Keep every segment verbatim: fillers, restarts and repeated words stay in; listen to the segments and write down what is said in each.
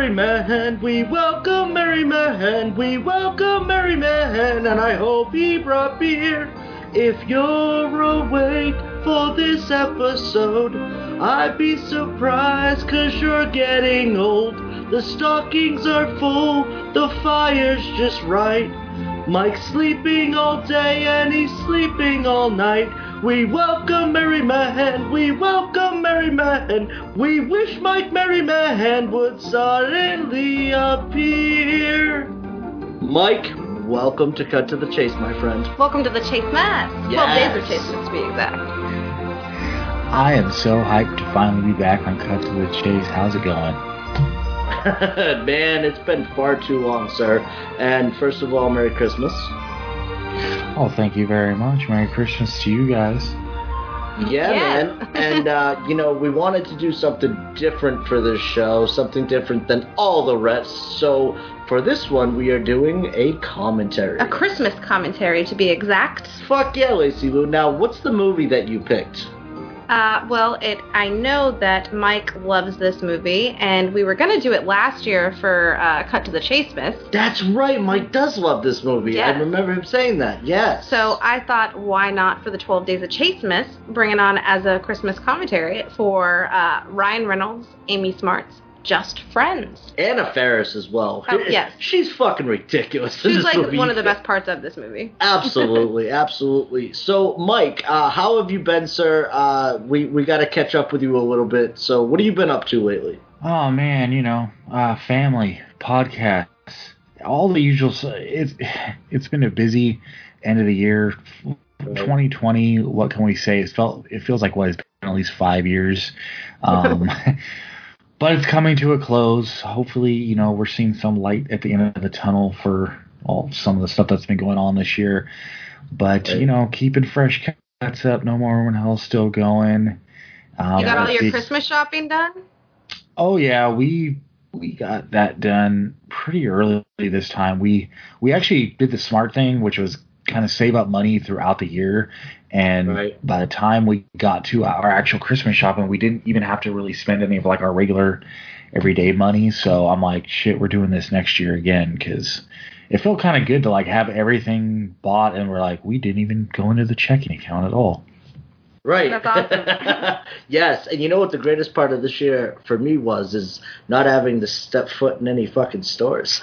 Merry Man, we welcome Merry Man, we welcome Merry Man, and I hope he brought beer. If you're awake for this episode, I'd be surprised cause you're getting old. The stockings are full, the fire's just right. Mike's sleeping all day and he's sleeping all night. We welcome Merry Man, we welcome Merry Man. We wish Mike Merry Man would suddenly appear. Mike, welcome to Cut to the Chase, my friend. Welcome to the Chase Mass. Yes. twelve days of Chase, to be exact. I am so hyped to finally be back on Cut to the Chase. How's it going? Man, it's been far too long, sir. And first of all, Merry Christmas. Oh, thank you very much. Merry Christmas to you guys. Yeah, Yeah. man. And, uh, you know, we wanted to do something different for this show, something different than all the rest. So for this one, we are doing a commentary. A Christmas commentary, to be exact. Fuck yeah, Lacey Lou. Now, what's the movie that you picked? Uh, well, it. I know that Mike loves this movie, and we were going to do it last year for uh, Cut to the Chase Miss. That's right, Mike does love this movie. Yes. I remember him saying that, yes. So I thought, why not for the twelve Days of Chase Miss, bring it on as a Christmas commentary for uh, Ryan Reynolds, Amy Smart's Just Friends. Anna Faris as well. Oh, yes. She's fucking ridiculous in She's this like movie. one of the best parts of this movie. Absolutely, absolutely. So, Mike, uh, how have you been, sir? Uh, we we got to catch up with you a little bit. So, what have you been up to lately? Oh, man, you know, uh, family, podcasts, all the usual. It's, it's been a busy end of the year. twenty twenty, what can we say? It, felt, it feels like, what, it's been at least five years. Um But it's coming to a close. Hopefully, you know, we're seeing some light at the end of the tunnel for all some of the stuff that's been going on this year. But, Right. you know, keeping fresh cuts up. No More When Hell's still going. Um, You got all your it's- Christmas shopping done? Oh, yeah. We we got that done pretty early this time. We, we actually did the smart thing, which was kind of save up money throughout the year. And Right. by the time we got to our actual Christmas shopping, we didn't even have to really spend any of like our regular everyday money. So I'm like, shit, we're doing this next year again, because it felt kind of good to like have everything bought, and we're like, we didn't even go into the checking account at all. Right. That's awesome. Yes, and you know what the greatest part of this year for me was is not having to step foot in any fucking stores.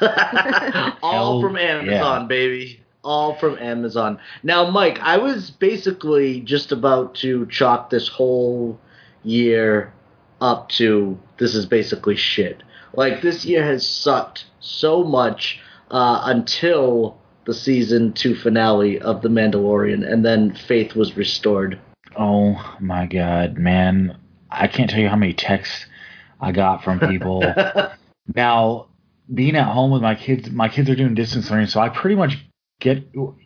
All Hell from Amazon, yeah. baby. All from Amazon. Now, Mike, I was basically just about to chalk this whole year up to this is basically shit. Like, this year has sucked so much uh, until the season two finale of The Mandalorian, and then faith was restored. Oh my God, man. I can't tell you how many texts I got from people. Now, being at home with my kids, my kids are doing distance learning, so I pretty much get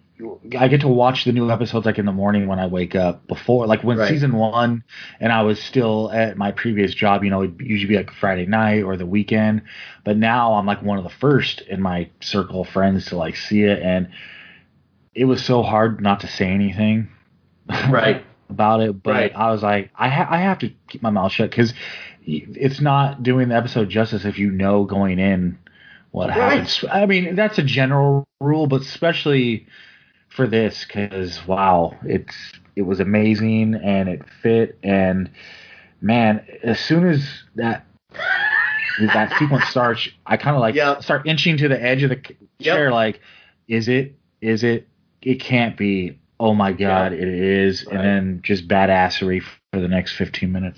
I get to watch the new episodes like in the morning when I wake up. Before, like when Right. season one, and I was still at my previous job, you know, it'd usually be like Friday night or the weekend. But now I'm like one of the first in my circle of friends to like see it, and it was so hard not to say anything Right. about it. But Right. I was like, I ha- I have to keep my mouth shut, because it's not doing the episode justice if you know going in what Right. happens. I mean, that's a general rule, but especially for this, because wow, it's it was amazing and it fit. And man, as soon as that that sequence starts, I kind of like Yep. start inching to the edge of the c- Yep. chair. Like, is it? Is it? It can't be. Oh my God, Yep. it is. Right. And then just badassery for the next fifteen minutes.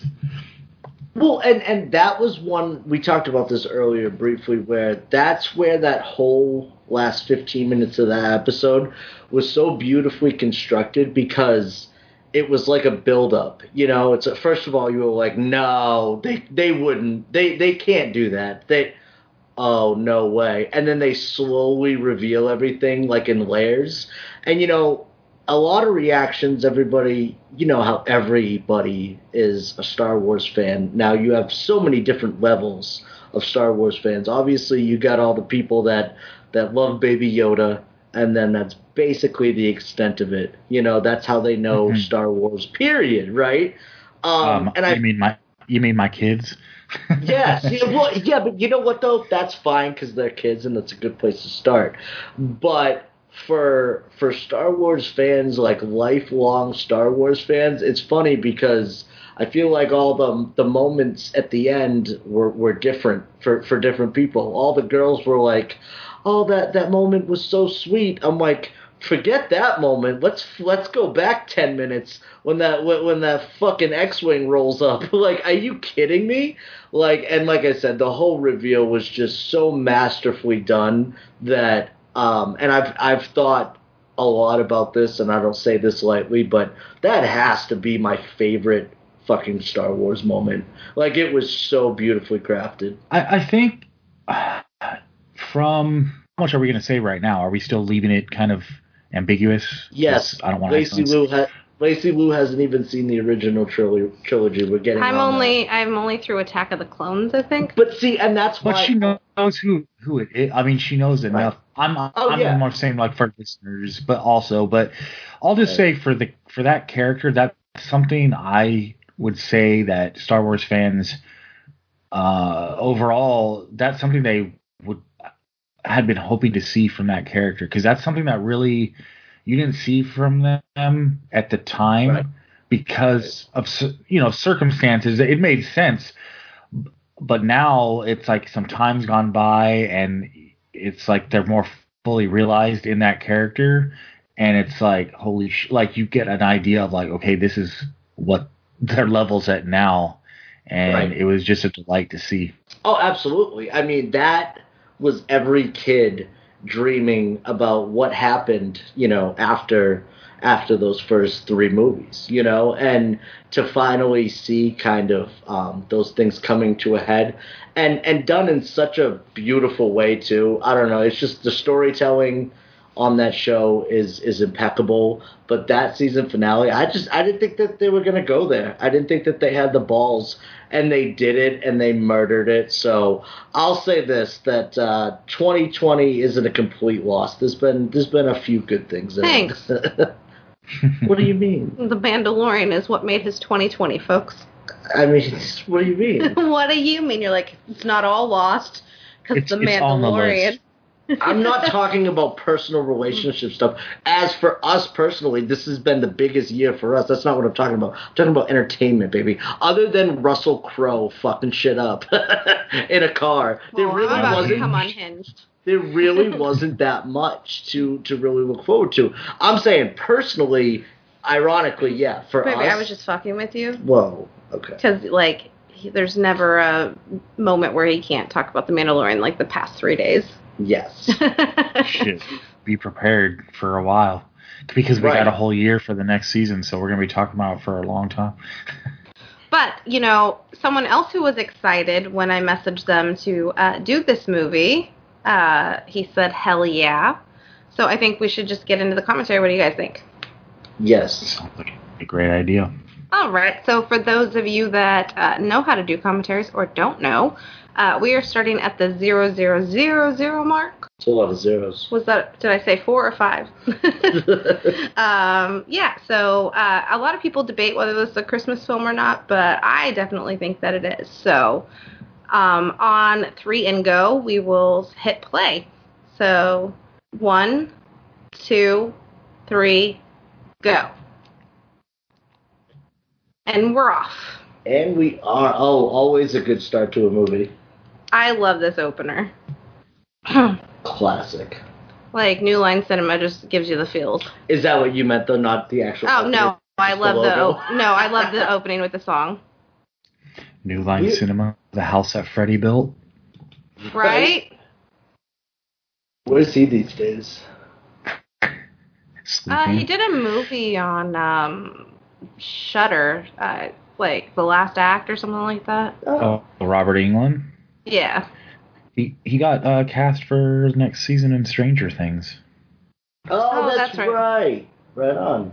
Well, and, and that was one, we talked about this earlier briefly, where that's where that whole last fifteen minutes of that episode was so beautifully constructed, because it was like a build-up. You know, it's a, first of all, you were like, no, they they wouldn't, they, they can't do that. They, oh, no way. And then they slowly reveal everything, like in layers. And, you know, a lot of reactions, everybody, you know how everybody is a Star Wars fan. Now, you have so many different levels of Star Wars fans. Obviously, you got all the people that, that love Baby Yoda, and then that's basically the extent of it. You know, that's how they know Mhm. Star Wars, period, right? Um, Um, and I you mean my you mean my kids? Yeah, see, well, yeah, but you know what though? That's fine because they're kids, and that's a good place to start. But for for Star Wars fans, like lifelong Star Wars fans, it's funny because I feel like all the the moments at the end were, were different for, for different people. All the girls were like, "Oh, that, that moment was so sweet." I'm like, forget that moment. Let's let's go back ten minutes when that when, when that fucking X-wing rolls up. Like, are you kidding me? Like, and like I said, the whole reveal was just so masterfully done that. Um, and I've I've thought a lot about this, and I don't say this lightly, but that has to be my favorite fucking Star Wars moment. Like, it was so beautifully crafted. I, I think uh, from how much are we going to say right now? Are we still leaving it kind of ambiguous? Yes, I don't want Lacey to. Lou ha- Lacey Lou hasn't even seen the original trilogy. trilogy. We're getting. I'm on only that. I'm only through Attack of the Clones, I think. But see, and that's why. But she knows who who it is. I mean, she knows enough. Right. I'm Oh, I'm yeah. more saying like for listeners, but also, but I'll just Right. say for the for that character, that's something I would say that Star Wars fans, uh, overall, that's something they would had been hoping to see from that character, because that's something that really you didn't see from them at the time, Right. because of c- you know circumstances. It made sense, but now it's like some time's gone by, and it's like they're more fully realized in that character, and it's like holy sh- like you get an idea of like, okay, this is what their level's at now, and Right. it was just a delight to see. Oh, absolutely. I mean, that was every kid dreaming about what happened, you know, after after those first three movies, you know, and to finally see kind of um, those things coming to a head, and and done in such a beautiful way too. I don't know. It's just the storytelling on that show is is impeccable. But that season finale, I just I didn't think that they were gonna go there. I didn't think that they had the balls, and they did it, and they murdered it. So I'll say this: that uh, twenty twenty isn't a complete loss. There's been there's been a few good things in Thanks. it. What do you mean? The Mandalorian is what made his twenty twenty, folks. I mean, what do you mean? What do you mean? You're like, it's not all lost because It's, the it's on the Mandalorian. list. I'm not talking about personal relationship stuff. As for us personally, this has been the biggest year for us. That's not what I'm talking about. I'm talking about entertainment, baby. Other than Russell Crowe fucking shit up in a car, there Well, really I'm about to wasn't. come unhinged. There really wasn't that much to to really look forward to. I'm saying personally, ironically, yeah, for Baby, us. I was just fucking with you. Whoa. Okay. Because, like, he, there's never a moment where he can't talk about the Mandalorian like the past three days. Yes. Shit, be prepared for a while, because we Right. got a whole year for the next season, so we're gonna be talking about it for a long time. But, you know, someone else who was excited when I messaged them to uh, do this movie, uh, he said, hell yeah. So I think we should just get into the commentary. What do you guys think? Yes. Sounds like a great idea. All right. So for those of you that uh, know how to do commentaries or don't know, uh, we are starting at the zero zero zero zero mark. It's a lot of zeros. Was that, did I say four or five? um, yeah, so uh, a lot of people debate whether this is a Christmas film or not, but I definitely think that it is. So um, on three and go, we will hit play. So one, two, three, go. And we're off. And we are. Oh, always a good start to a movie. I love this opener. Classic. Like, New Line Cinema just gives you the feels. Is that what you meant, though? Not the actual. Oh, no. opening? I Just love the logo? o- no. I love the opening with the song. New Line You- Cinema, the house that Freddie built. Right? Where is he these days? Sleeping. Uh, he did a movie on um, Shudder, uh, like The Last Act or something like that. Oh, Robert Englund. Yeah. He he got uh, cast for next season in Stranger Things. Oh, Oh, that's, that's right. Right on.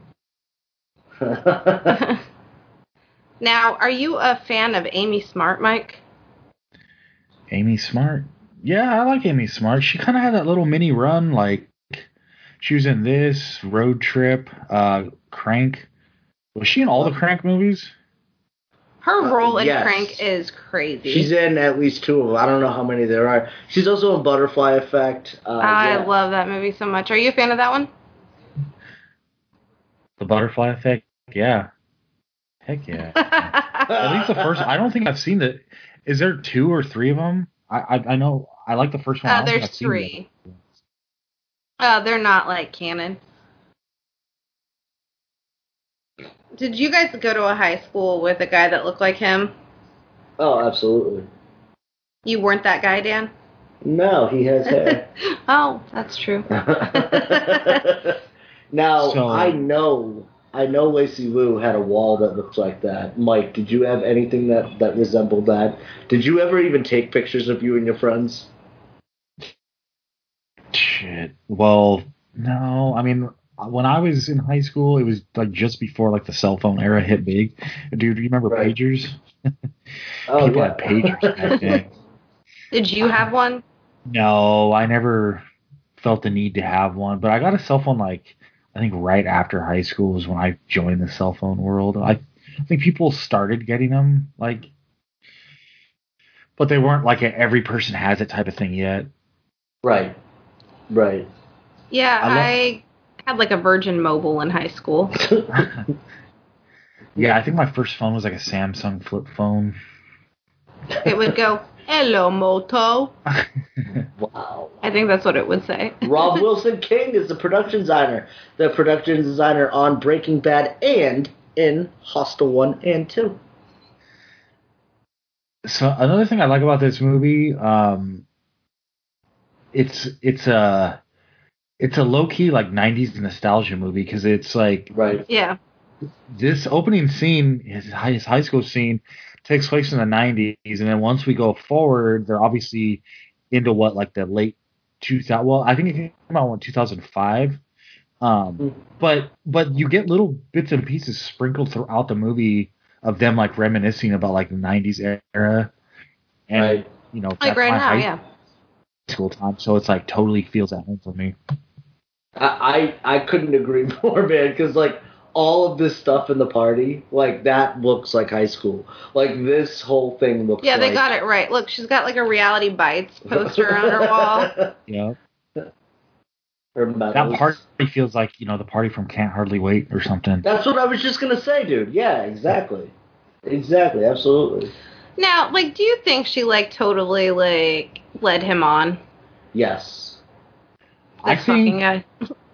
Now, are you a fan of Amy Smart, Mike? Amy Smart. Yeah, I like Amy Smart. She kind of had that little mini run, like she was in this Road Trip, uh, Crank. Was she in all the Crank movies? Her role Uh, in yes. Crank is crazy. She's in at least two of them. I don't know how many there are. She's also in Butterfly Effect. Uh, I yeah. love that movie so much. Are you a fan of that one? The Butterfly Effect? Yeah. Heck yeah. At least the first. I don't think I've seen the. Is there two or three of them? I I, I know. I like the first one. I Uh, don't think there's I've seen the three. other ones. Uh, they're not like canon. Did you guys go to a high school with a guy that looked like him? Oh, absolutely. You weren't that guy, Dan? No, he has hair. Oh, that's true. Now, So- I know, I know Lacey Lou had a wall that looked like that. Mike, did you have anything that, that resembled that? Did you ever even take pictures of you and your friends? Shit. Well, no. I mean, when I was in high school, it was like just before like the cell phone era hit big. Dude, you remember Right. pagers? Oh, People yeah. had pagers back then. Did you have one? No, I never felt the need to have one. But I got a cell phone like I think right after high school was when I joined the cell phone world. I, I think people started getting them like, but they weren't like a every person has it type of thing yet. Right, right. Yeah, I love- I had like a Virgin Mobile in high school. Yeah, I think my first phone was like a Samsung flip phone. It would go, "Hello, Moto." Wow. I think that's what it would say. Rob Wilson King is the production designer. The production designer on Breaking Bad and in Hostel one and two. So another thing I like about this movie, um, it's it's a it's a low key like nineties nostalgia movie because it's like Right. Yeah. this opening scene, his high, his high school scene, takes place in the nineties, and then once we go forward, they're obviously into what like the late two thousand. Well, I think it came out in two thousand five. Um, but but you get little bits and pieces sprinkled throughout the movie of them like reminiscing about like the nineties era, and Right. you know Like that's right my now, high yeah. school time, so it's like totally feels at home for me. I, I I couldn't agree more, man, because, like, all of this stuff in the party, like, that looks like high school. Like, this whole thing looks Yeah, they like... got it right. Look, she's got like a Reality Bites poster on her wall. Yeah, Her that medals. party feels like you know the party from Can't Hardly Wait or something. That's what I was just going to say, dude. Yeah, exactly. Exactly, absolutely. Now, like, do you think she like totally like led him on? Yes. I This fucking think.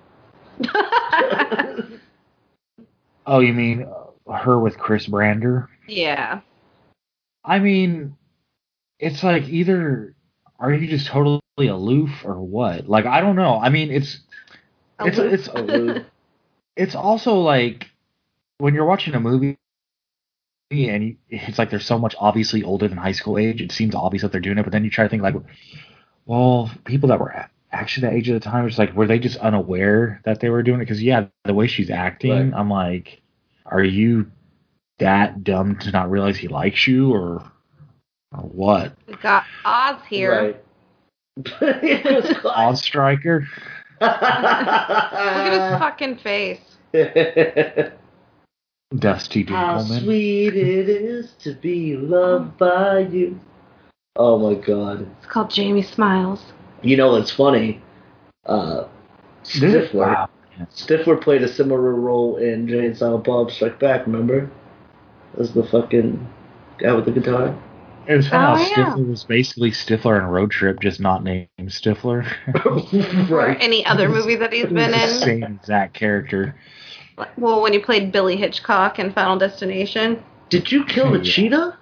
guy. Oh, you mean uh, her with Chris Brander? Yeah. I mean, it's like either are you just totally aloof or what? Like I don't know. I mean, it's it's Aloof? it's Aloof. it's also like when you're watching a movie and you, it's like they're so much obviously older than high school age. It seems obvious that they're doing it, but then you try to think like, well, people that were a- actually that age at the time, it's like were they just unaware that they were doing it? Because yeah, the way she's acting, Right. I'm like, are you that dumb to not realize he likes you or or what? We got Oz here. Right. Odd Striker. Look at his fucking face. Dusty How Dinkelman. sweet it is to be loved by you. Oh my god. It's called Jamie Smiles. You know what's funny? Uh, Stifler. Wow. Stifler played a similar role in Jay and Silent Bob Strike Back, remember? As the fucking guy with the guitar. It was funny Oh, how yeah. Stifler was basically Stifler in Road Trip, just not named Stifler. Or Right. any other movie that he's been The in. same exact character. Well, when he played Billy Hitchcock in Final Destination. Did you kill the Yeah. cheetah?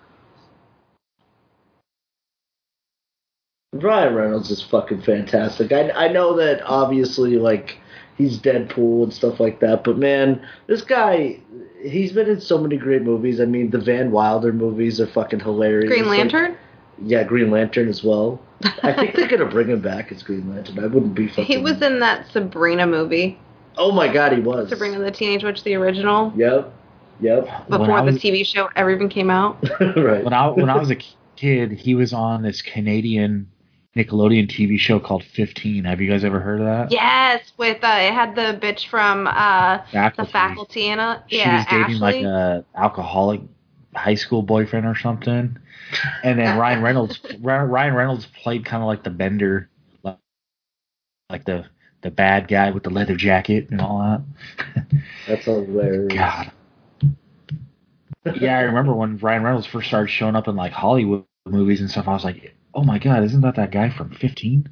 Ryan Reynolds is fucking fantastic. I I know that obviously like he's Deadpool and stuff like that, but man, this guy he's been in so many great movies. I mean, the Van Wilder movies are fucking hilarious. Green Like, Lantern? yeah, Green Lantern as well. I think they're gonna bring him back as Green Lantern. I wouldn't be fucking. He was in that Sabrina movie. Oh my god, he was. Sabrina the Teenage Witch, the original. Yep. Yep. When Before I the was- T V show ever even came out. Right. When I when I was a kid, he was on this Canadian Nickelodeon T V show called fifteen. Have you guys ever heard of that? Yes, with uh, it had the bitch from uh, the Faculty. faculty in it. She Yeah, was dating Ashley. like a alcoholic high school boyfriend or something. And then Ryan Reynolds Ryan Reynolds played kind of like the Bender, like the the bad guy with the leather jacket and all that. That's hilarious. God. Yeah, I remember when Ryan Reynolds first started showing up in like Hollywood movies and stuff. I was like, oh my God, isn't that that guy from fifteen?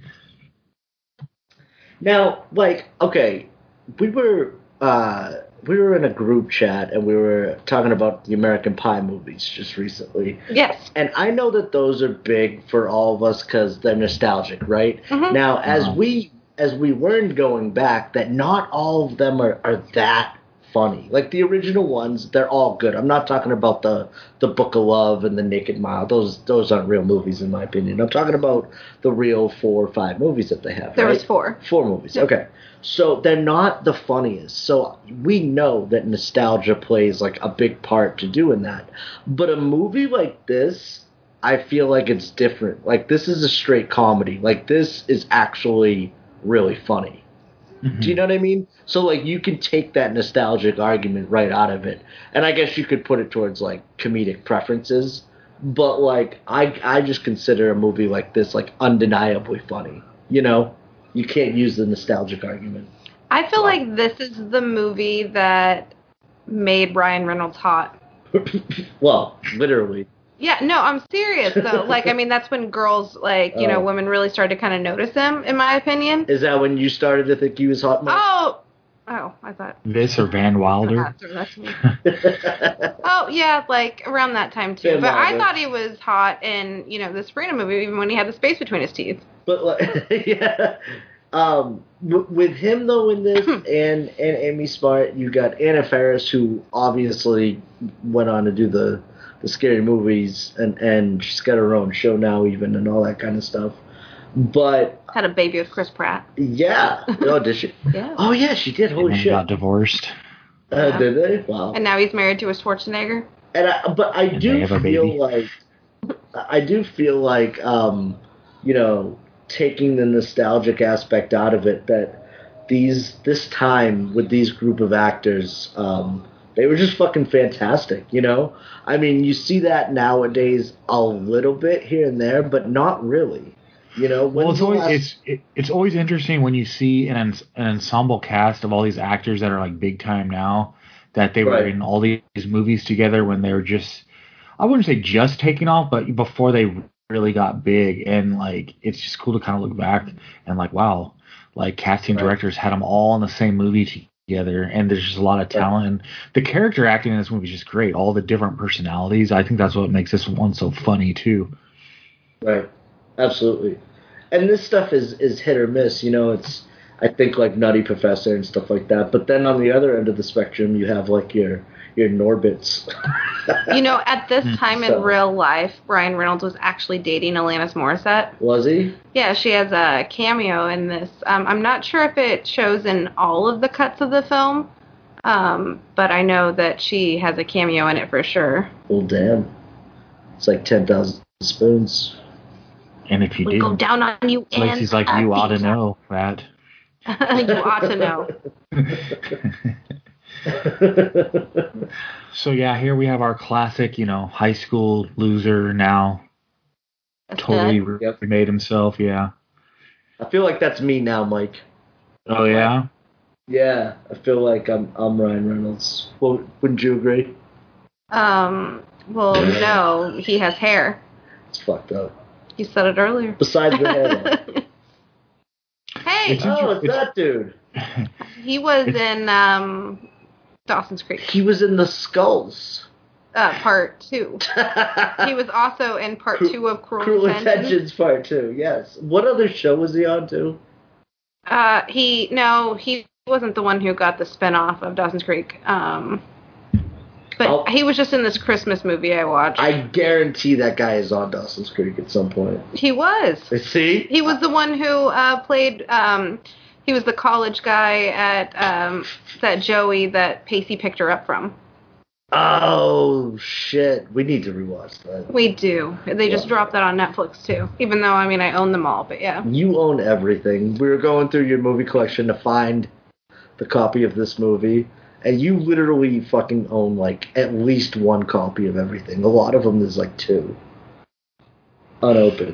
Now, like, okay, we were uh, we were in a group chat and we were talking about the American Pie movies just recently. Yes. And I know that those are big for all of us because they're nostalgic, right? Mm-hmm. Now, as Uh-huh. we as we learned going back, that not all of them are, are that funny. Like the original ones, they're all good. I'm not talking about the the Book of Love and the Naked Mile. Those those aren't real movies in my opinion. I'm talking about the real four or five movies that they have. There right? was four. Four movies. Yep. Okay. So they're not the funniest. So we know that nostalgia plays like a big part to doing that. But a movie like this, I feel like it's different. Like this is a straight comedy. Like this is actually really funny. Mm-hmm. Do you know what I mean? So, like, you can take that nostalgic argument right out of it. And I guess you could put it towards, like, comedic preferences. But, like, I I just consider a movie like this, like, undeniably funny. You know? You can't use the nostalgic argument. I feel like this is the movie that made Ryan Reynolds hot. Well, literally. Yeah, no, I'm serious, though. Like, I mean, that's when girls, like, you know, Oh. women really started to kind of notice him, in my opinion. Is that when you started to think he was hot? Mike? Oh! Oh, I thought... This or Van Wilder? That's me. Oh, yeah, like, around that time, too. Van But I Wilder. thought he was hot in, you know, the Sabrina movie, even when he had the space between his teeth. But, like, yeah. Um, w- with him, though, in this, and, and Amy Smart, you got Anna Faris, who obviously went on to do the... the scary movies, and, and she's got her own show now even, and all that kind of stuff. But, Had a baby with Chris Pratt. yeah. Oh, did she? Yeah. Oh, yeah, she did. And Holy then shit. got divorced. Uh, did they? Wow. And now he's married to a Schwarzenegger. And I, but I And do they have a feel baby. like, I do feel like, um, you know, taking the nostalgic aspect out of it, that these, this time with these group of actors, um, they were just fucking fantastic, you know? I mean, you see that nowadays a little bit here and there, but not really. You know, Well, when's it's the always last- it's it, it's always interesting when you see an ens- an ensemble cast of all these actors that are like big time now, that they were Right. in all these movies together when they were just, I wouldn't say just taking off, but before they really got big. And like it's just cool to kind of look back and like, wow, like casting Right. directors had them all in the same movie together, and there's just a lot of talent. And the character acting in this movie is just great. All the different personalities. I think that's what makes this one so funny too. Right. Absolutely. And this stuff is, is hit or miss, you know, it's, I think, like Nutty Professor and stuff like that. But then on the other end of the spectrum, you have, like, your your Norbits. You know, at this time in So- real life, Ryan Reynolds was actually dating Alanis Morissette. Was he? Yeah, she has a cameo in this. Um, I'm not sure if it shows in all of the cuts of the film, um, but I know that she has a cameo in it for sure. Well, damn. It's like ten thousand spoons. And if you We go didn't, down on you, and Lacey's like, you ought to know that. You ought to know. So yeah, here we have our classic, you know, high school loser now. Totally re- Yep. remade himself, yeah. I feel like that's me now, Mike. Oh yeah? Yeah, I feel like I'm I'm Ryan Reynolds. Well, wouldn't you agree? Um. Well, no, he has hair. It's fucked up. You said it earlier. Besides the hair. though. Hey, It's Oh, it's It's- that dude. he was in um, Dawson's Creek, He was in the Skulls. uh, part two. He was also in part Cru- two of Cruel, Cruel Intentions. Intentions Part Two. Yes. What other show was he on too? Uh, he no, he wasn't the one who got the spinoff of Dawson's Creek. Um, but I'll- he was just in this Christmas movie I watched. I guarantee that guy is on Dawson's Creek at some point. he was. See? He was the one who uh, played. Um, he was the college guy at um, that Joey that Pacey picked her up from. Oh shit! We need to rewatch that. We do. They just Wow. dropped that on Netflix too. Even though I mean I own them all, but yeah. You own everything. We were going through your movie collection to find the copy of this movie, and you literally fucking own like at least one copy of everything. A lot of them there's like two unopened.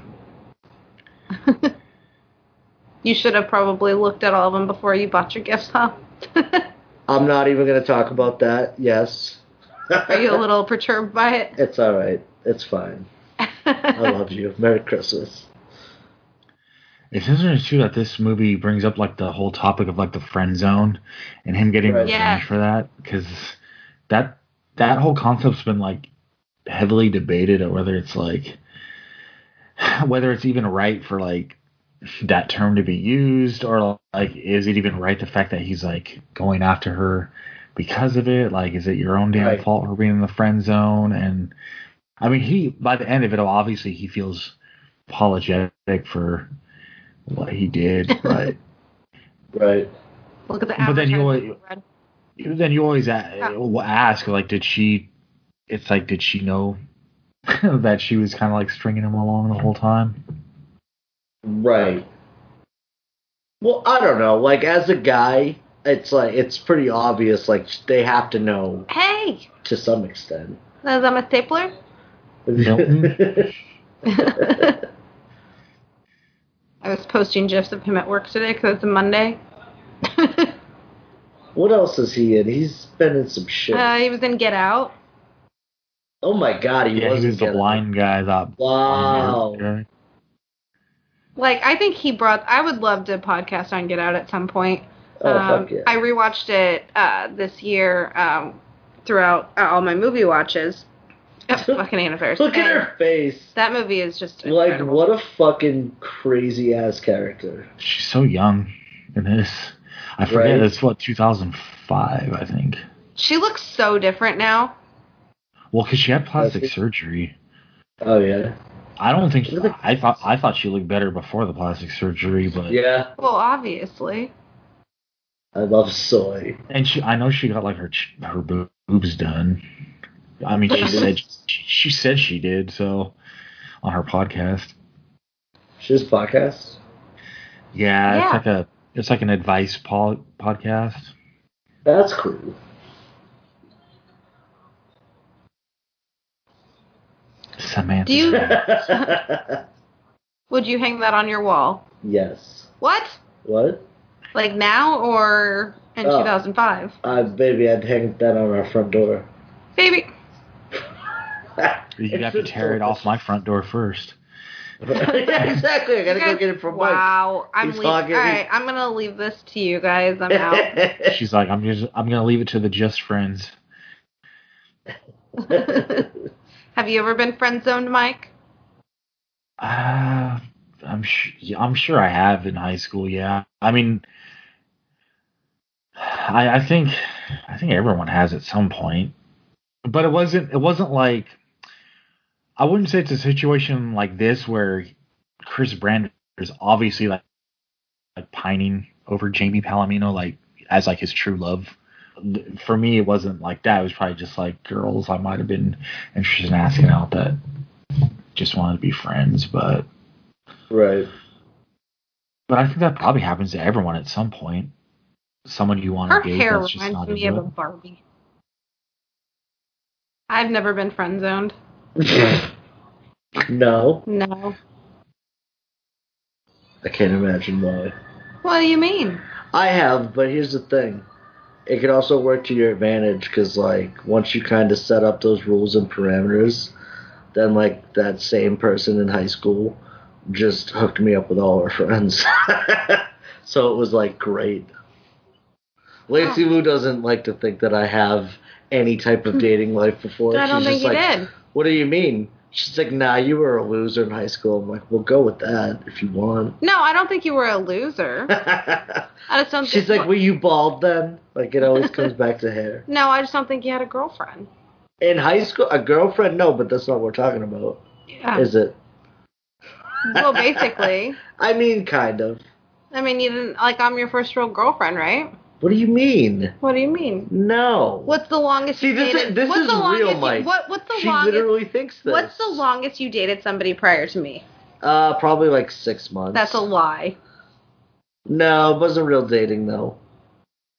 You should have probably looked at all of them before you bought your gifts, huh? I'm not even going to talk about that. Yes. Are you a little perturbed by it? It's all right. It's fine. I love you. Merry Christmas. It's interesting too that this movie brings up like the whole topic of like the friend zone and him getting Right. revenge Yeah. for that, because that that whole concept's been like heavily debated on whether it's like whether it's even right for like that term to be used, or like is it even right the fact that he's like going after her because of it? Like, is it your own damn Right. fault for being in the friend zone? And I mean, he by the end of it, obviously he feels apologetic for what he did, but Right. Look at the But then you advertisement always- you read. then you always a- ask like, did she? It's like, did she know that she was kind of like stringing him along the whole time? Right. Well, I don't know. Like, as a guy, it's like, it's pretty obvious, like, they have to know Hey, to some extent. is that my stapler? Milton? I was posting gifs of him at work today because it's a Monday. What else is he in? He's been in some shit. uh, he was in Get Out. Oh my god, he Yeah, was he was the blind guy. That Wow. blind guy. Like, I think he brought... I would love to podcast on Get Out at some point. Oh, um, fuck yeah. I rewatched it uh, this year um, throughout uh, all my movie watches. Oh, fucking anniversary. Look at her face. That movie is just Like, incredible. what a fucking crazy ass character. She's so young in this. I forget. Right. It's what two thousand five, I think. She looks so different now. Well, because she had plastic That's it. surgery. Oh, yeah. I don't think Look at- I thought I thought she looked better before the plastic surgery, but Yeah. Well, obviously. I love soy. and she I know she got like her ch- her boobs done. I mean, she said she, she said she did so on her podcast. She has podcasts? Yeah, Yeah. it's like a it's like an advice po- podcast. That's cool. Samantha. Do you- Would you hang that on your wall? Yes. What? What? Like now or in Oh. two thousand five? Uh, baby, I'd hang that on our front door. Baby. You have to tear it off my front door first. Yeah, exactly. I gotta You go guys- get it from Wow. I'm He's leaving. hogging- Alright, I'm gonna leave this to you guys. I'm out. Mike. She's like, I'm just I'm gonna leave it to the just friends. Have you ever been friend zoned, Mike? Uh, I'm sh- yeah, I'm sure I have in high school. Yeah, I mean, I I think I think everyone has at some point, but it wasn't it wasn't like I wouldn't say it's a situation like this where Chris Brandon is obviously like like pining over Jamie Palomino like as like his true love. For me, it wasn't like that. It was probably just like girls I might have been interested in asking out that just wanted to be friends, but Right. but I think that probably happens to everyone at some point. Someone you want Her to date hair that's just not reminds me of into a it. Barbie. I've never been friend zoned. No. No. I can't imagine why. What do you mean? I have, but here's the thing. It can also work to your advantage because, like, once you kind of set up those rules and parameters, then, like, that same person in high school just hooked me up with all her friends. So it was, like, great. Lacey Lou doesn't like to think that I have any type of dating life before. I don't She's think just you like, did. what do you mean? She's like, nah, you were a loser in high school. I'm like, well, go with that if you want. No, I don't think you were a loser. I just don't She's think like, were you bald then? Like, it always comes back to hair. No, I just don't think you had a girlfriend. In high school, a girlfriend? No, but that's not what we're talking about. Yeah. Is it? Well, basically. I mean, kind of. I mean, you didn't, like, I'm your first real girlfriend, right? What do you mean? What do you mean? No. What's the longest See, you this dated? is, this what's is the longest real, you- Mike. what, what's the she longest? literally thinks this. What's the longest you dated somebody prior to me? Uh, probably like six months. That's a lie. No, it wasn't real dating, though.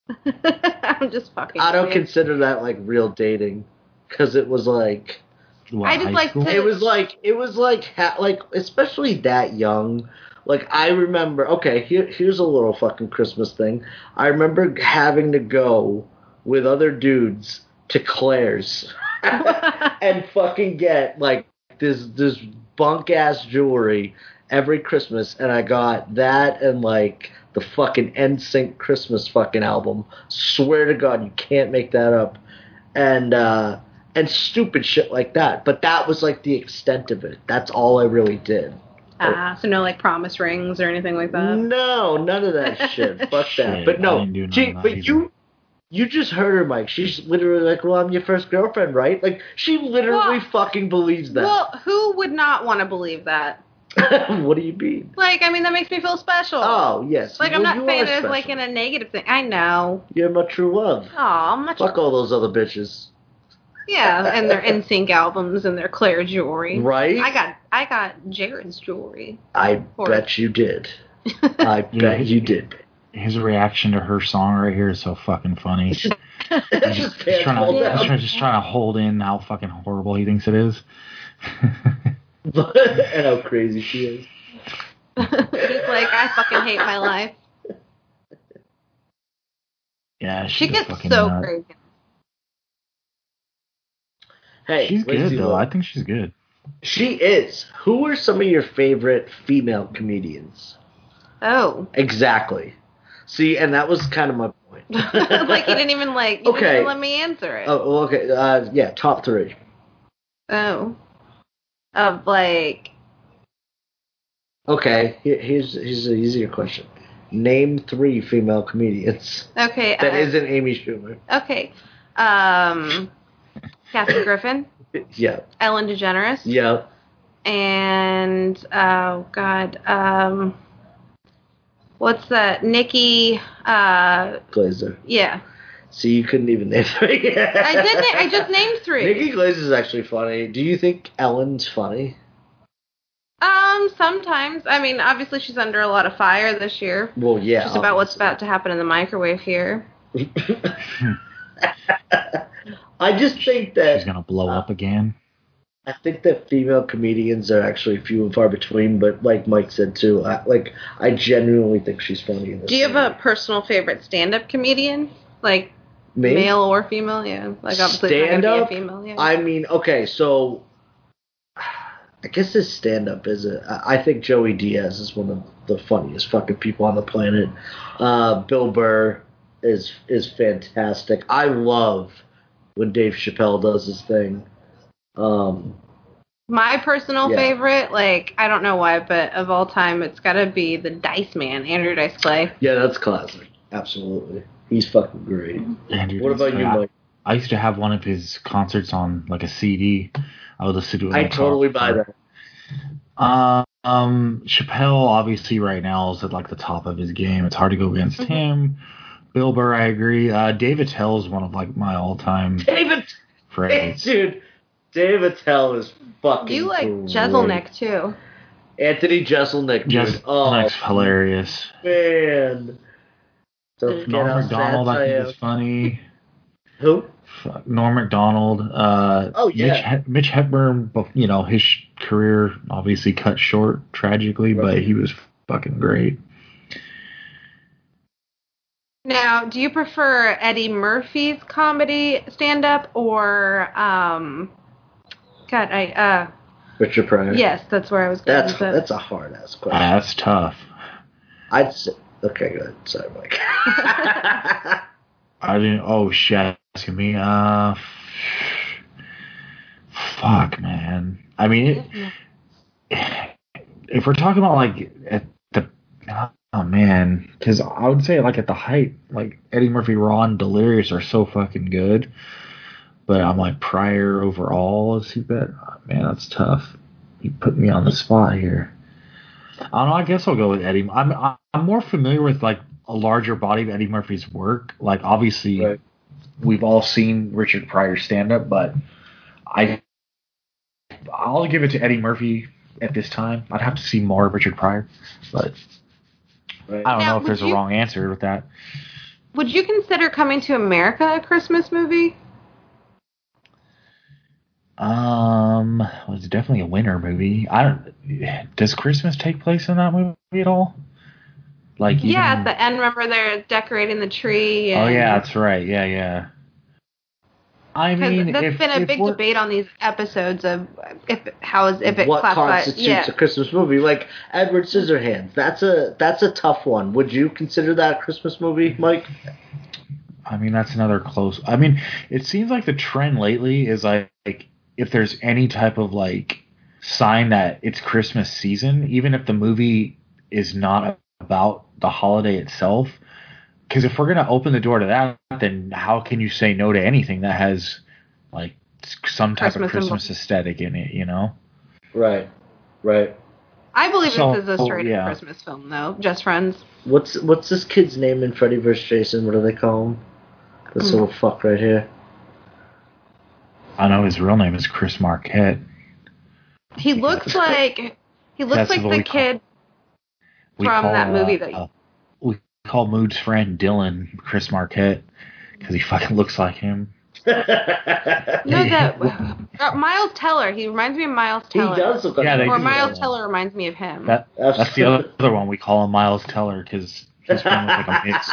I'm just fucking. I don't weird. consider that like real dating, because it was like What, I just high like school? to- it was like it was like ha- like especially that young. Like I remember. Okay, here here's a little fucking Christmas thing. I remember having to go with other dudes to Claire's and fucking get like this this bunk ass jewelry every Christmas, and I got that and like the fucking N Sync Christmas fucking album. Swear to God, you can't make that up. And uh, and stupid shit like that. But that was like the extent of it. That's all I really did. Ah, so no like promise rings or anything like that. No, none of that shit. Fuck that. Shit, But I no, didn't do none she, of that but either. you you just heard her, Mike. She's literally like, "Well, I'm your first girlfriend, right?" Like she literally Well- fucking believes that. Well, who would not want to believe that? What do you mean? Like, I mean, that makes me feel special. Oh yes. Like, I'm Well, not you saying are it as like special. in a negative thing. I know. You're my true love. Aw, much. Fuck all those other bitches. Yeah, and their N Sync albums and their Claire jewelry. Right? I got, I got Jared's jewelry. I Or- bet you did. I Yeah, bet he- you did. His reaction to her song right here is so fucking funny. He's Just just, pants trying pulled to, down. just, trying, just trying to hold in how fucking horrible he thinks it is. And how crazy she is. He's like, I fucking hate my life. Yeah, She she's a gets fucking so nut. crazy. Hey, She's Lindsay good though. Lohan. I think she's good. She is. Who are some of your favorite female comedians? Oh. Exactly. See, and that was kind of my point. Like, you didn't even, like, you Okay. didn't even let me answer it. Oh, well, okay. Uh, yeah, top three. Oh. Of, like, Okay, here, here's here's an easier question. Name three female comedians. okay. That uh, isn't Amy Schumer. Okay. Um, Kathy Griffin, Yeah. Ellen DeGeneres, Yeah. and, oh, God, um, what's that? Nikki, uh, Glazer. yeah. See, you couldn't even name three. I did. Na- I just named three. Nikki Glazer is actually funny. Do you think Ellen's funny? Um, sometimes. I mean, obviously she's under a lot of fire this year. Well, yeah. Just about what's about to happen in the microwave here. I just think that She's gonna blow up again. I think that female comedians are actually few and far between. But like Mike said too, I, like I genuinely think she's funny. In this Do you have a movie. personal favorite stand-up comedian? Like, Me? male or female? Yeah. Like, obviously it's not Stand gonna up? be a female. Yeah. I mean, okay, so I guess his stand up is a. I I think Joey Diaz is one of the funniest fucking people on the planet. Uh, Bill Burr is is fantastic. I love when Dave Chappelle does his thing. Um, My personal Yeah. favorite, like, I don't know why, but of all time, it's gotta be the Dice Man, Andrew Dice Clay. yeah, that's classic. Absolutely, he's fucking great. Andrew What about Dice you, Clay. Mike? I, I used to have one of his concerts on like a C D. I would listen to it. in I my car. totally buy that. Uh, um, Chappelle obviously right now is at like the top of his game. It's hard to go against Mm-hmm. him. Bill Burr, I agree. Uh, David Tell is one of like my all-time David, favorites. dude, David Tell is fucking. You like great. Jeselnik, too. Anthony Jeselnik, dude. Just oh that's hilarious. man. Don't forget Norm how Macdonald, fat I think am. is funny. Who? Fuck, Norm Macdonald. Uh, Oh, Mitch, yeah. he- Mitch Hepburn. bef- You know his sh- career obviously cut short tragically, but Right. he was fucking great. Now, do you prefer Eddie Murphy's comedy stand-up or, um, God, I, uh, Richard Pryor. yes, that's where I was going That's with it. that's a hard ass question. Ah, that's tough. I'd say. Okay, good. Sorry, Mike. I didn't. Oh shit! Asking me. Uh, fuck, man. I mean, it, if we're talking about like at the, oh man, because I would say like at the height, like Eddie Murphy, Raw, and Delirious are so fucking good. But I'm like Pryor overall. Is he bet? Man, that's tough. You put me on the spot here. I don't know. I guess I'll go with Eddie. I'm I'm more familiar with like a larger body of Eddie Murphy's work. Like obviously, Right. we've all seen Richard Pryor stand up, but I I'll give it to Eddie Murphy at this time. I'd have to see more of Richard Pryor, but Right. I don't Now, know if there's would a you- wrong answer with that. Would you consider Coming to America a Christmas movie? Um, well, it's definitely a winter movie. I don't. Does Christmas take place in that movie at all? Like, even, yeah, at the end, remember they're decorating the tree. And, oh yeah, that's right. Yeah, yeah. I mean, that's if, been a if big we're- debate on these episodes of if how is if it what classifies. constitutes Yeah. a Christmas movie? Like Edward Scissorhands. That's a that's a tough one. Would you consider that a Christmas movie, Mike? I mean, that's another close. I mean, it seems like the trend lately is like, like if there's any type of like sign that it's Christmas season, even if the movie is not about the holiday itself. Because if we're gonna open the door to that, then how can you say no to anything that has like some type Christmas of Christmas aesthetic in it? You know? Right, right. I believe So, this is a straight yeah. Christmas film, though. Just Friends. What's what's this kid's name in Freddy versus. Jason? What do they call him? This Mm. little fuck right here. I know his real name is Chris Marquette. He looks like he looks That's like what the we call- kid We from call, that movie uh, that. You, uh, we call Mood's friend Dylan Chris Marquette because he fucking looks like him. no, that uh, Miles Teller. He reminds me of Miles He Teller. does look like Yeah, they Or do. Miles Teller reminds me of him. That that's the other, other one we call him Miles Teller because he's from like a mix.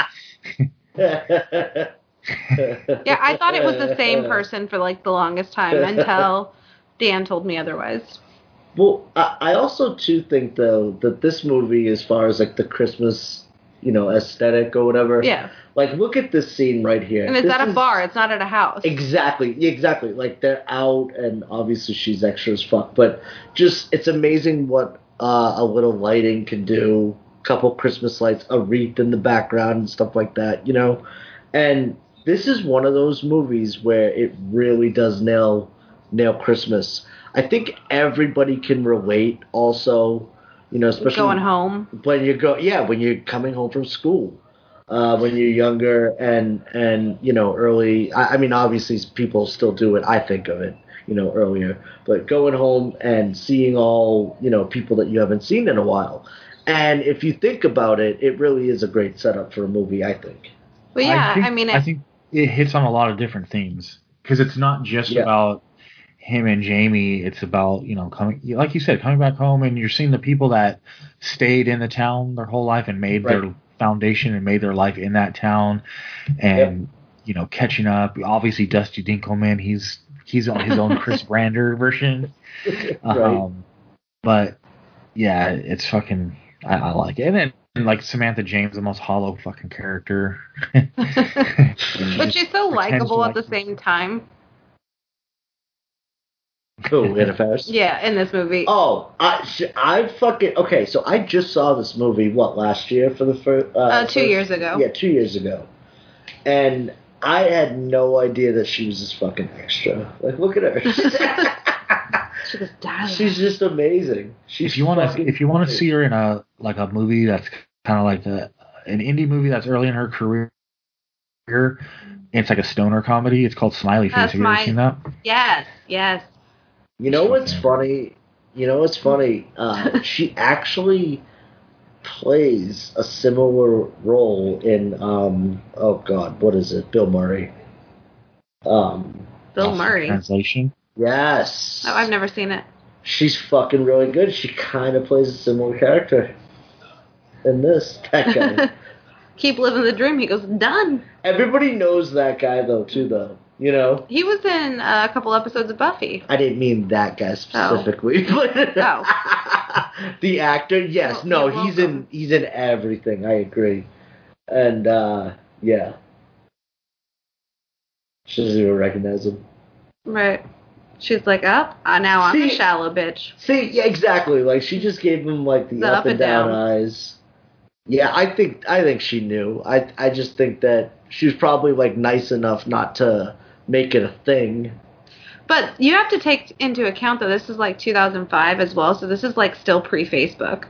Yeah, I thought it was the same person for like the longest time until Dan told me otherwise. Well, I, I also too think though that this movie, as far as like the Christmas, you know, aesthetic or whatever. Yeah. Like, look at this scene right here. And it's This at a is- bar. It's not at a house. Exactly, exactly. Like, they're out, and obviously she's extra as fuck. But just, it's amazing what uh, a little lighting can do. Couple Christmas lights, a wreath in the background, and stuff like that, you know? And this is one of those movies where it really does nail nail Christmas. I think everybody can relate also, you know, especially Going home. when you go, yeah, when you're coming home from school, uh, when you're younger and, and, you know, early, I, I mean, obviously people still do it. I think of it, you know, earlier, but going home and seeing all, you know, people that you haven't seen in a while. And if you think about it, it really is a great setup for a movie, I think. But yeah, I, think, I mean, it, I think it hits on a lot of different themes because it's not just Yeah. about him and Jamie. It's about, you know, coming, like you said, coming back home, and you're seeing the people that stayed in the town their whole life and made Right. their foundation and made their life in that town, and you know, catching up. Obviously, Dusty Dinkelman, he's he's on his own Chris Brander version. Right. Um, but yeah, it's fucking. I, I like it, and then. And like Samantha James, the most hollow fucking character. but she's so likable at the same time. Cool, Anna Faris. Yeah, in this movie. Oh, I, sh- I fucking okay. So I just saw this movie. What, last year for the first? Uh, Uh, two first- years ago. Yeah, two years ago. And I had no idea that she was this fucking extra. Like, look at her. She just died. She's just amazing. She's if you want to, fucking if you want to great. see her in a like a movie that's kind of like a, an indie movie that's early in her career, it's like a stoner comedy. It's called Smiley Face. That's Have you ever my- seen that? Yes, yes. You know what's Okay. funny? You know what's funny? Uh, she actually plays a similar role in um oh god, what is it? Bill Murray. Um Bill Lost in Murray. Translation. yes. Oh, I've never seen it. She's fucking really good. She kind of plays a similar character in this. That guy. Keep living the dream. He goes, done. Everybody knows that guy though, too. Though you know, He was in uh, a couple episodes of Buffy. I didn't mean that guy specifically, but Oh. the actor. Yes, Well, no, you're he's in welcome. he's in everything. I agree, and uh yeah, she doesn't even recognize him. Right. She's like, up. Oh, uh, now I'm a See- shallow bitch. See, yeah, exactly. Like she just gave him like the, The up, up and and down, down. eyes. Yeah, I think I think she knew. I I just think that she was probably like nice enough not to make it a thing. But you have to take into account that this is like two thousand five as well, so this is like still pre-Facebook.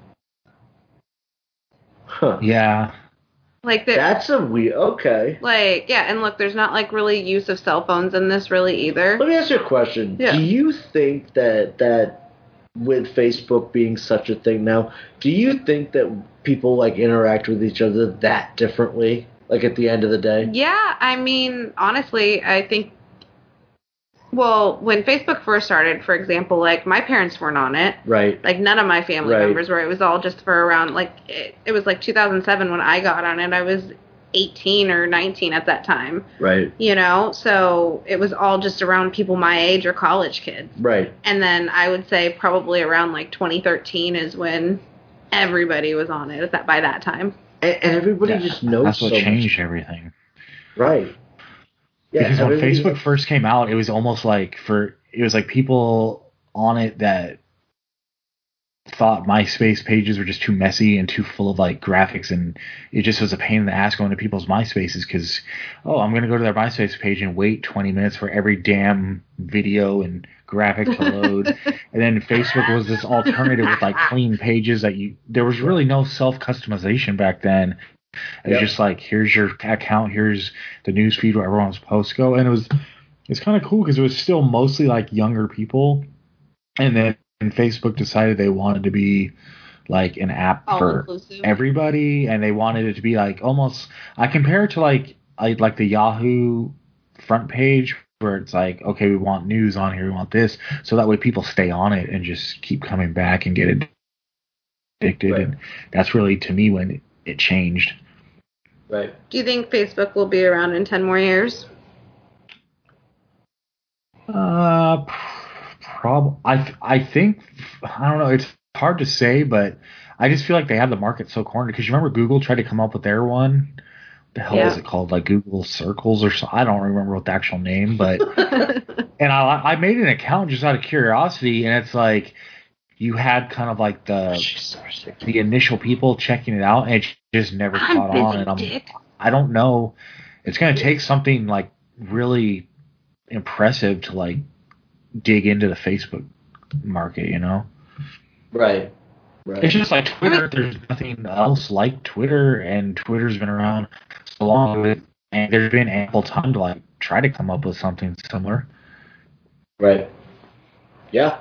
Huh. Yeah. Like, the, That's a weird. Okay. like, yeah, and look, there's not like really use of cell phones in this really either. Let me ask you a question. Yeah. Do you think that that with Facebook being such a thing now, do you think that people like interact with each other that differently Like at the end of the day? Yeah, I mean, honestly, I think, well, when Facebook first started, for example, like, my parents weren't on it. Right. Like, none of my family right. members were. It was all just for around, like, it, it was like two thousand seven when I got on it. I was eighteen or nineteen at that time. Right. You know, so it was all just around people my age or college kids. Right. And then I would say probably around, like, twenty thirteen is when everybody was on it at that, by that time. And, and everybody yeah, just knows that's what so changed much. everything. Right. Yeah, because when Facebook first came out, it was almost like for it was like people on it that thought MySpace pages were just too messy and too full of like graphics, and it just was a pain in the ass going to people's MySpaces because oh, I'm gonna go to their MySpace page and wait twenty minutes for every damn video and graphic to load, and then Facebook was this alternative with like clean pages that you there was really no self customization back then. It was yep. just like here's your account, here's the news feed where everyone's posts go, and it was it's kind of cool because it was still mostly like younger people, and then and Facebook decided they wanted to be like an app all for inclusive. Everybody, and they wanted it to be like almost I compare it to like I like the Yahoo front page where it's like, okay, we want news on here, we want this, so that way people stay on it and just keep coming back and get addicted. Right. And that's really, to me, when it changed. Right. Do you think Facebook will be around in ten more years? Uh, prob. I I think I don't know. It's hard to say, but I just feel like they have the market so cornered. Because you remember Google tried to come up with their one. The hell yeah. is it called? Like Google Circles or something? I don't remember what the actual name, but and I I made an account just out of curiosity, and it's like you had kind of like the so the initial people checking it out, and it just never I'm caught busy, on. And I'm dick. I don't know. It's gonna take something like really impressive to like dig into the Facebook market, you know? Right. Right. It's just like Twitter. There's nothing else like Twitter, and Twitter's been around so long, and there's been ample time to like try to come up with something similar. Right. Yeah.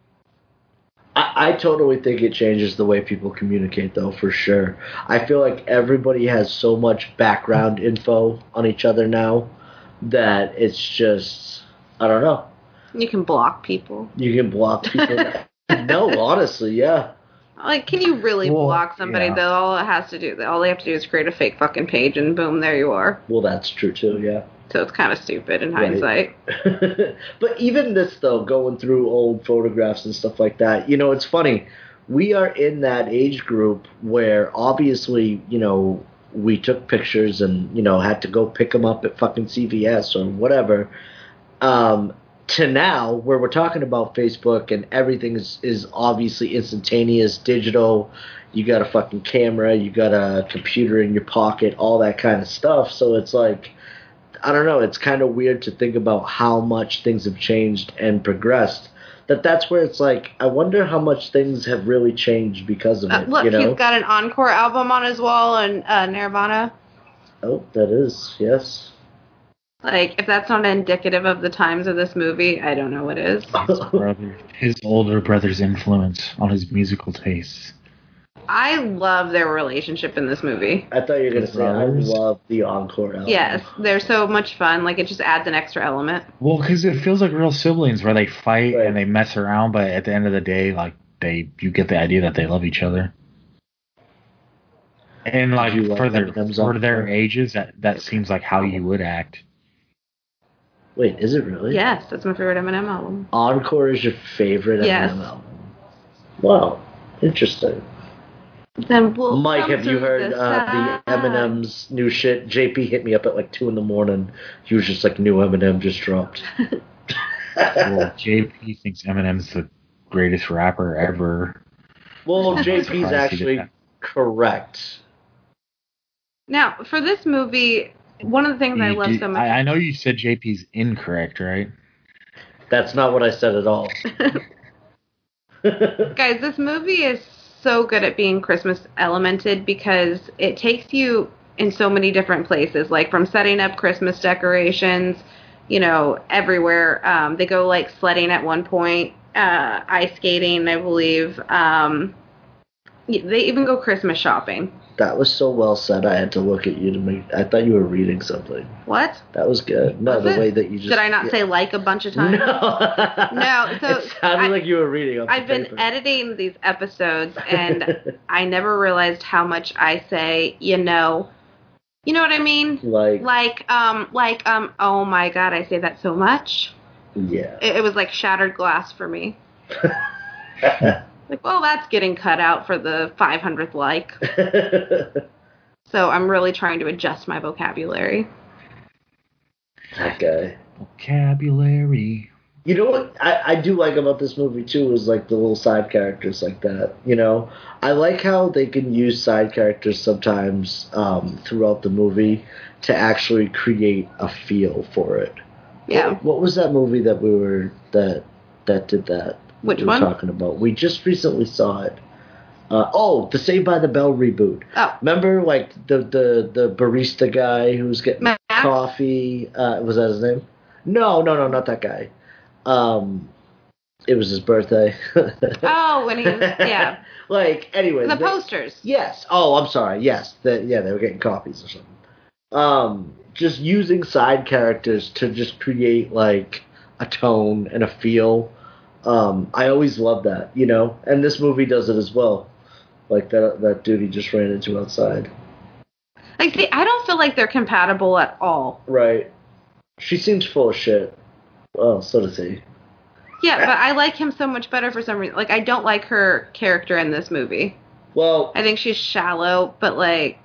I, I totally think it changes the way people communicate, though, for sure. I feel like everybody has so much background info on each other now that it's just, I don't know. You can block people. You can block people. No, honestly, yeah. Like, can you really well, block somebody yeah. that all it has to do, all they have to do is create a fake fucking page and boom, there you are. Well, that's true too, yeah. So it's kind of stupid in right. hindsight. But even this, though, going through old photographs and stuff like that, you know, it's funny. We are in that age group where obviously, you know, we took pictures and, you know, had to go pick them up at fucking C V S or whatever. Um, to now, where we're talking about Facebook and everything is, is obviously instantaneous, digital. You got a fucking camera, you got a computer in your pocket, all that kind of stuff. So it's like, I don't know, it's kind of weird to think about how much things have changed and progressed. That that's where it's like, I wonder how much things have really changed because of it. Uh, look, you know? He's got an Encore album on his wall and uh, Nirvana. Oh, that is, yes. Like, if that's not indicative of the times of this movie, I don't know what is. His brother, his older brother's influence on his musical tastes. I love their relationship in this movie. I thought you were going to say, I love the Encore album. Yes, they're so much fun. Like, it just adds an extra element. Well, because it feels like real siblings where they fight right. and they mess around, but at the end of the day, like, they you get the idea that they love each other. And, like, for their, for their ages, that, that seems like how you would act. Wait, is it really? Yes, that's my favorite Eminem album. Encore is your favorite yes. Eminem album? Wow, interesting. Then we'll Mike, have you heard uh, the Eminem's new shit? J P hit me up at like two in the morning. He was just like, new Eminem just dropped. Well, J P thinks Eminem's the greatest rapper ever. Well, J P's actually correct. Now, for this movie, one of the things you, I love you, so much... I, I know you said J P's incorrect, right? That's not what I said at all. Guys, this movie is so good at being Christmas elemented because it takes you in so many different places, like from setting up Christmas decorations, you know, everywhere. Um, they go like sledding at one point, uh, ice skating, I believe. Um, they even go Christmas shopping. That was so well said. I had to look at you to make. I thought you were reading something. What? That was good. No, was the it? way that you just. Did I not yeah. say like a bunch of times? No. No. So it sounded I, like you were reading. Off I've the been paper. editing these episodes, and I never realized how much I say. You know. You know what I mean? Like. Like um like um. Oh my God! I say that so much. Yeah. It, it was like shattered glass for me. Like, well, that's getting cut out for the five hundredth like. So I'm really trying to adjust my vocabulary. That guy. Vocabulary. You know what I, I do like about this movie, too, is, like, the little side characters like that, you know? I like how they can use side characters sometimes um, throughout the movie to actually create a feel for it. Yeah. What, what was that movie that we were, that that did that? Which we were one? talking about? We just recently saw it. Uh, oh, the Saved by the Bell reboot. Oh. Remember, like, the, the, the barista guy who was getting Max? coffee? Uh, was that his name? No, no, no, not that guy. Um, it was his birthday. Oh, when he was, yeah. Like, anyway. The they, posters. Yes. Oh, I'm sorry. Yes. The, yeah, they were getting copies or something. Um, just using side characters to just create, like, a tone and a feel. Um, I always love that, you know? And this movie does it as well. Like, that, that dude he just ran into outside. Like, see, I don't feel like they're compatible at all. Right. She seems full of shit. Well, so does he. Yeah, but I like him so much better for some reason. Like, I don't like her character in this movie. Well, I think she's shallow, but, like,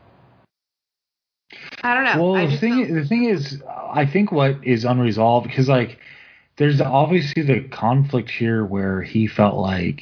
I don't know. Well, I the just thing, don't- the thing is, I think what is unresolved, because, like, there's obviously the conflict here where he felt like,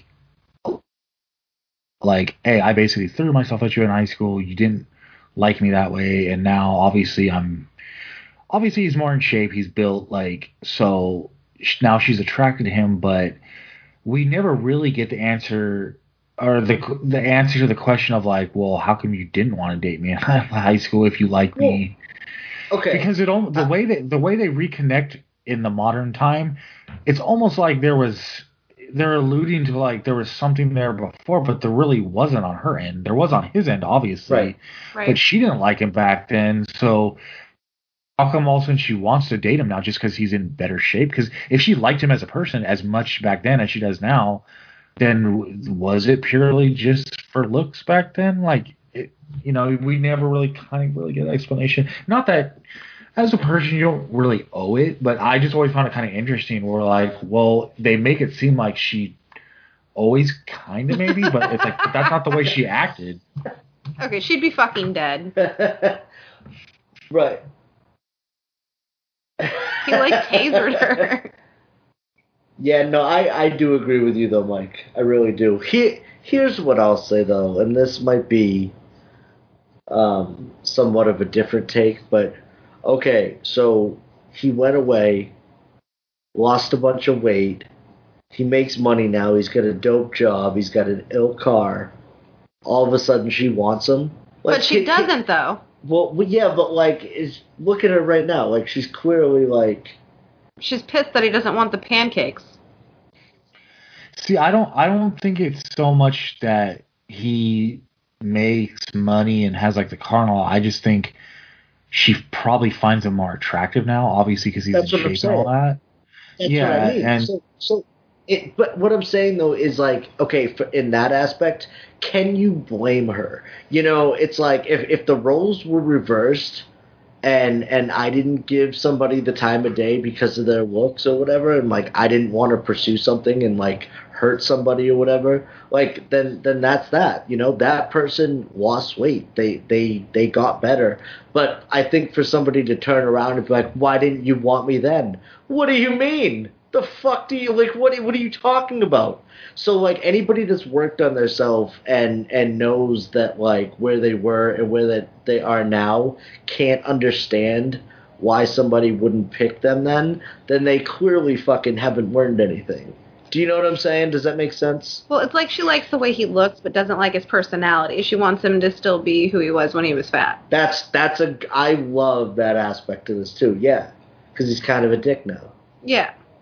like, hey, I basically threw myself at you in high school. You didn't like me that way, and now obviously I'm, obviously he's more in shape. He's built, like, so sh- now she's attracted to him, but we never really get the answer or the the answer to the question of, like, well, how come you didn't want to date me in high school if you liked me? okay. Because it al- the way that the way they reconnect in the modern time, it's almost like there was they're alluding to, like, there was something there before, but there really wasn't on her end. There was on his end, obviously, Right. Right. but she didn't like him back then. So how come all of a sudden she wants to date him now just because he's in better shape? Because if she liked him as a person as much back then as she does now, then was it purely just for looks back then? Like, it, you know, we never really kind of really get an explanation. Not that as a person you don't really owe it, but I just always found it kind of interesting. Where, like, well, they make it seem like she always kind of maybe, but it's like that's not the way she acted. Okay, she'd be fucking dead. Right. He, like, tasered her. Yeah, no, I, I do agree with you, though, Mike. I really do. Here, here's what I'll say, though, and this might be um, somewhat of a different take, but okay, so he went away, lost a bunch of weight, he makes money now, he's got a dope job, he's got an ill car, all of a sudden she wants him. Like, But she he- doesn't, though. Well, well, yeah, but, like, is look at her right now. Like, she's clearly, like... She's pissed that he doesn't want the pancakes. See, I don't I don't think it's so much that he makes money and has, like, the car and all. I just think she probably finds him more attractive now, obviously, because he's That's in what I'm shape and all that. That's Yeah, what I mean. and- so, so it, but what I'm saying though is, like, okay, for, in that aspect, can you blame her? You know, it's like if if the roles were reversed, and and I didn't give somebody the time of day because of their looks or whatever, and, like, I didn't want to pursue something and, like, hurt somebody or whatever, like, then then that's that. You know, that person lost weight. They they they got better. But I think for somebody to turn around and be like, why didn't you want me then? What do you mean? The fuck do you, like, what are, what are you talking about? So, like, anybody that's worked on themselves and and knows that, like, where they were and where that they are now can't understand why somebody wouldn't pick them then, then they clearly fucking haven't learned anything. Do you know what I'm saying? Does that make sense? Well, it's like she likes the way he looks, but doesn't like his personality. She wants him to still be who he was when he was fat. That's that's a I love that aspect of this too. Yeah, because he's kind of a dick now. Yeah.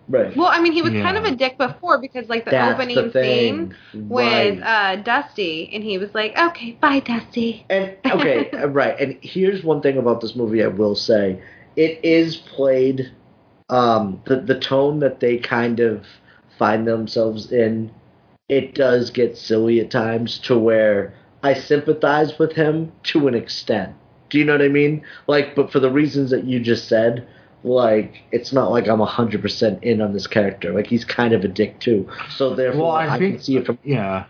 Right. Well, I mean, he was Yeah. kind of a dick before because, like, the That's opening the thing. scene with Right. uh, Dusty, and he was like, okay, bye, Dusty. And okay, right. And here's one thing about this movie I will say. It is played um the the tone that they kind of find themselves in, it does get silly at times to where I sympathize with him to an extent. Do you know what I mean? Like, but for the reasons that you just said, like, it's not like I'm one hundred percent in on this character. Like, he's kind of a dick too. So therefore, Well, I, I, think can see it from... yeah.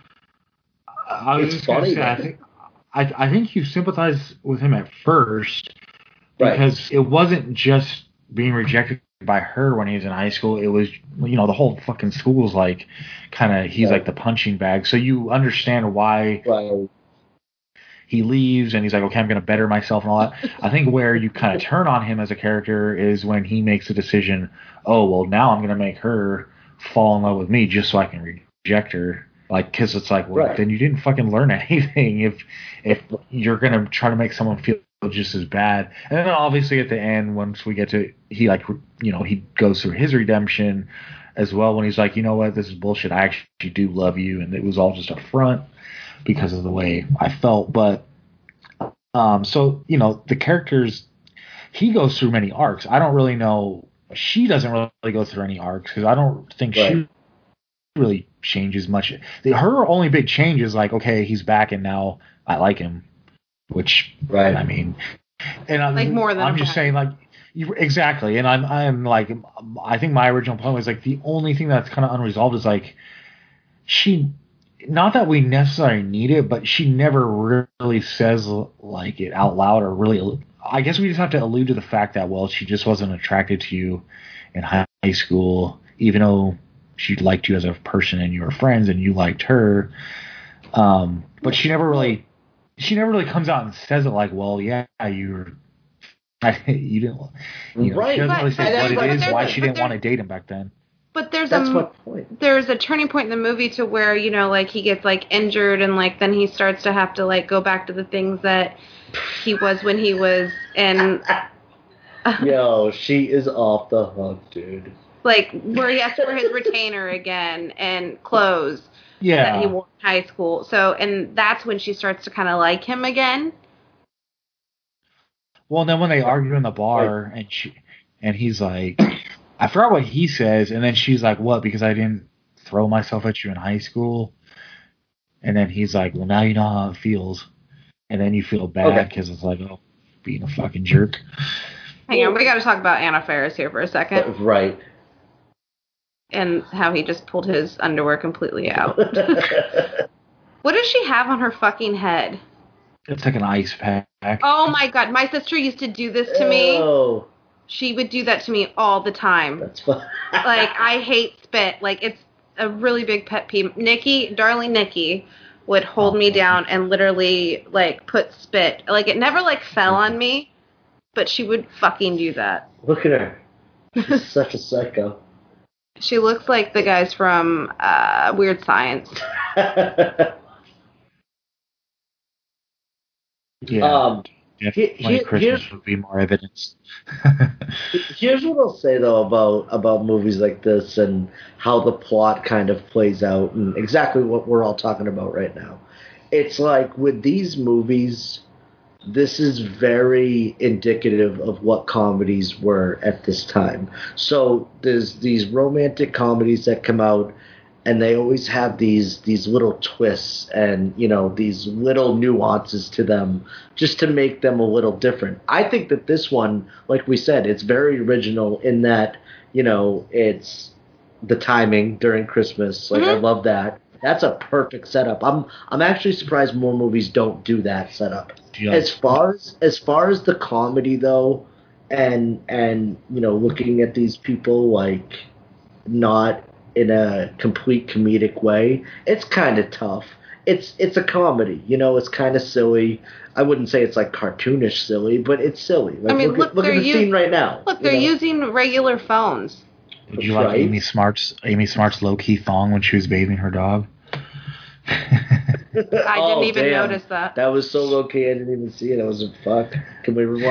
I was It's just gonna funny, say, I man. think I I think you sympathize with him at first Right. because it wasn't just being rejected by her when he was in high school. It was, you know, the whole fucking school's like kind of he's Right. like the punching bag. So you understand why Right. he leaves and he's like, okay, I'm going to better myself and all that. I think where you kind of turn on him as a character is when he makes the decision, oh, well, now I'm going to make her fall in love with me just so I can reject her. Like, because it's like, well, Right. then you didn't fucking learn anything if if you're going to try to make someone feel just as bad. And then obviously at the end, once we get to, he like, you know, he goes through his redemption as well when he's like, you know what, this is bullshit. I actually do love you. And it was all just a front because of the way I felt. But um, so, you know, the characters, he goes through many arcs. I don't really know. She doesn't really go through any arcs because I don't think Right. she really changes much. The, her only big change is like, okay, he's back and now I like him, which, Right. I mean, and I'm, Like, more than I'm a just friend. saying, like, you, exactly. And I'm, I'm like, I think my original point was like the only thing that's kind of unresolved is like, she, not that we necessarily need it, but she never really says like it out loud or really. I guess we just have to allude to the fact that, well, she just wasn't attracted to you in high school, even though she liked you as a person and you were friends and you liked her. Um, but she never really, she never really comes out and says it like, well, yeah, you're, I, you didn't, you know, Right. she doesn't really But- say but what there's- it is, but why there's- she but didn't want to there's- date him back then. But there's That's a my point. there's a turning point in the movie to where, you know, like, he gets, like, injured and, like, then he starts to have to, like, go back to the things that he was when he was in, Yo, she is off the hook, dude. like, where he has to wear his retainer again and clothes Yeah. that he wore in high school. So, and that's when she starts to kind of like him again. Well, then when they argue in the bar and she, and he's like, I forgot what he says, and then she's like, what, because I didn't throw myself at you in high school? And then he's like, well, now you know how it feels. And then you feel bad Okay. because it's like, oh, being a fucking jerk. Hang on, we got to talk about Anna Faris here for a second, Right. and how he just pulled his underwear completely out. What does she have on her fucking head? It's like an ice pack. Oh my god, my sister used to do this to me. Oh, She would do that to me all the time. that's fun. Like, I hate spit. Like, it's a really big pet peeve. Nikki, darling Nikki, would hold me down and literally, like, put spit. Like, it never, like, fell on me, but she would fucking do that. Look at her. She's such a psycho. She looks like the guys from uh, Weird Science. Yeah. um, Definitely he- he- Christmas here's- would be more evidence. Here's what I'll say though about about movies like this and how the plot kind of plays out and exactly what we're all talking about right now. It's like with these movies, this is very indicative of what comedies were at this time. So there's these romantic comedies that come out and they always have these these little twists and, you know, these little nuances to them just to make them a little different. I think that this one, like we said, it's very original in that, you know, it's the timing during Christmas. Like, I Mhm. love that. That's a perfect setup. I'm I'm actually surprised more movies don't do that setup. Do you As far as as far as the comedy though, and and you know, looking at these people like not in a complete comedic way, it's kind of tough. It's it's a comedy, you know. It's kind of silly. I wouldn't say it's like cartoonish silly, but it's silly. Like, I mean, look, look, at, look at they're the u- scene right now. Look, you they're know? using regular phones. Did you like Right. Amy Smart's Amy Smart's low key thong when she was bathing her dog? I Oh, didn't even damn. notice that. That was so low key, I didn't even see it. I was like, fuck. Can we rewind it?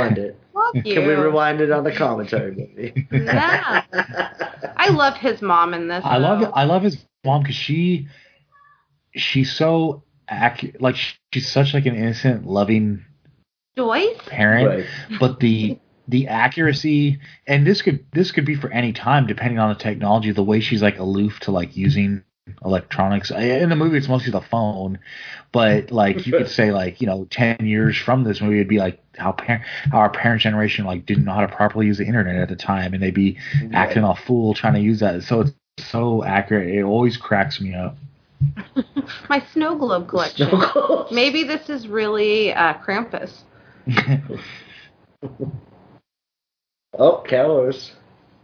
Fuck you. Can we rewind it on the commentary movie? Yeah. I love his mom in this. I though. love I love his mom because she she's so ac- like she's such like an innocent, loving Joyce? parent, Right. but the the accuracy, and this could this could be for any time depending on the technology, the way she's like aloof to like using electronics. In the movie it's mostly the phone, but like you could say like, you know, ten years from this movie it'd be like how par- how our parent generation like didn't know how to properly use the internet at the time, and they'd be Right. acting a fool trying to use that. So it's so accurate, it always cracks me up. My snow globe collection. Snow globes. Maybe this is really uh, Krampus. Oh, calories.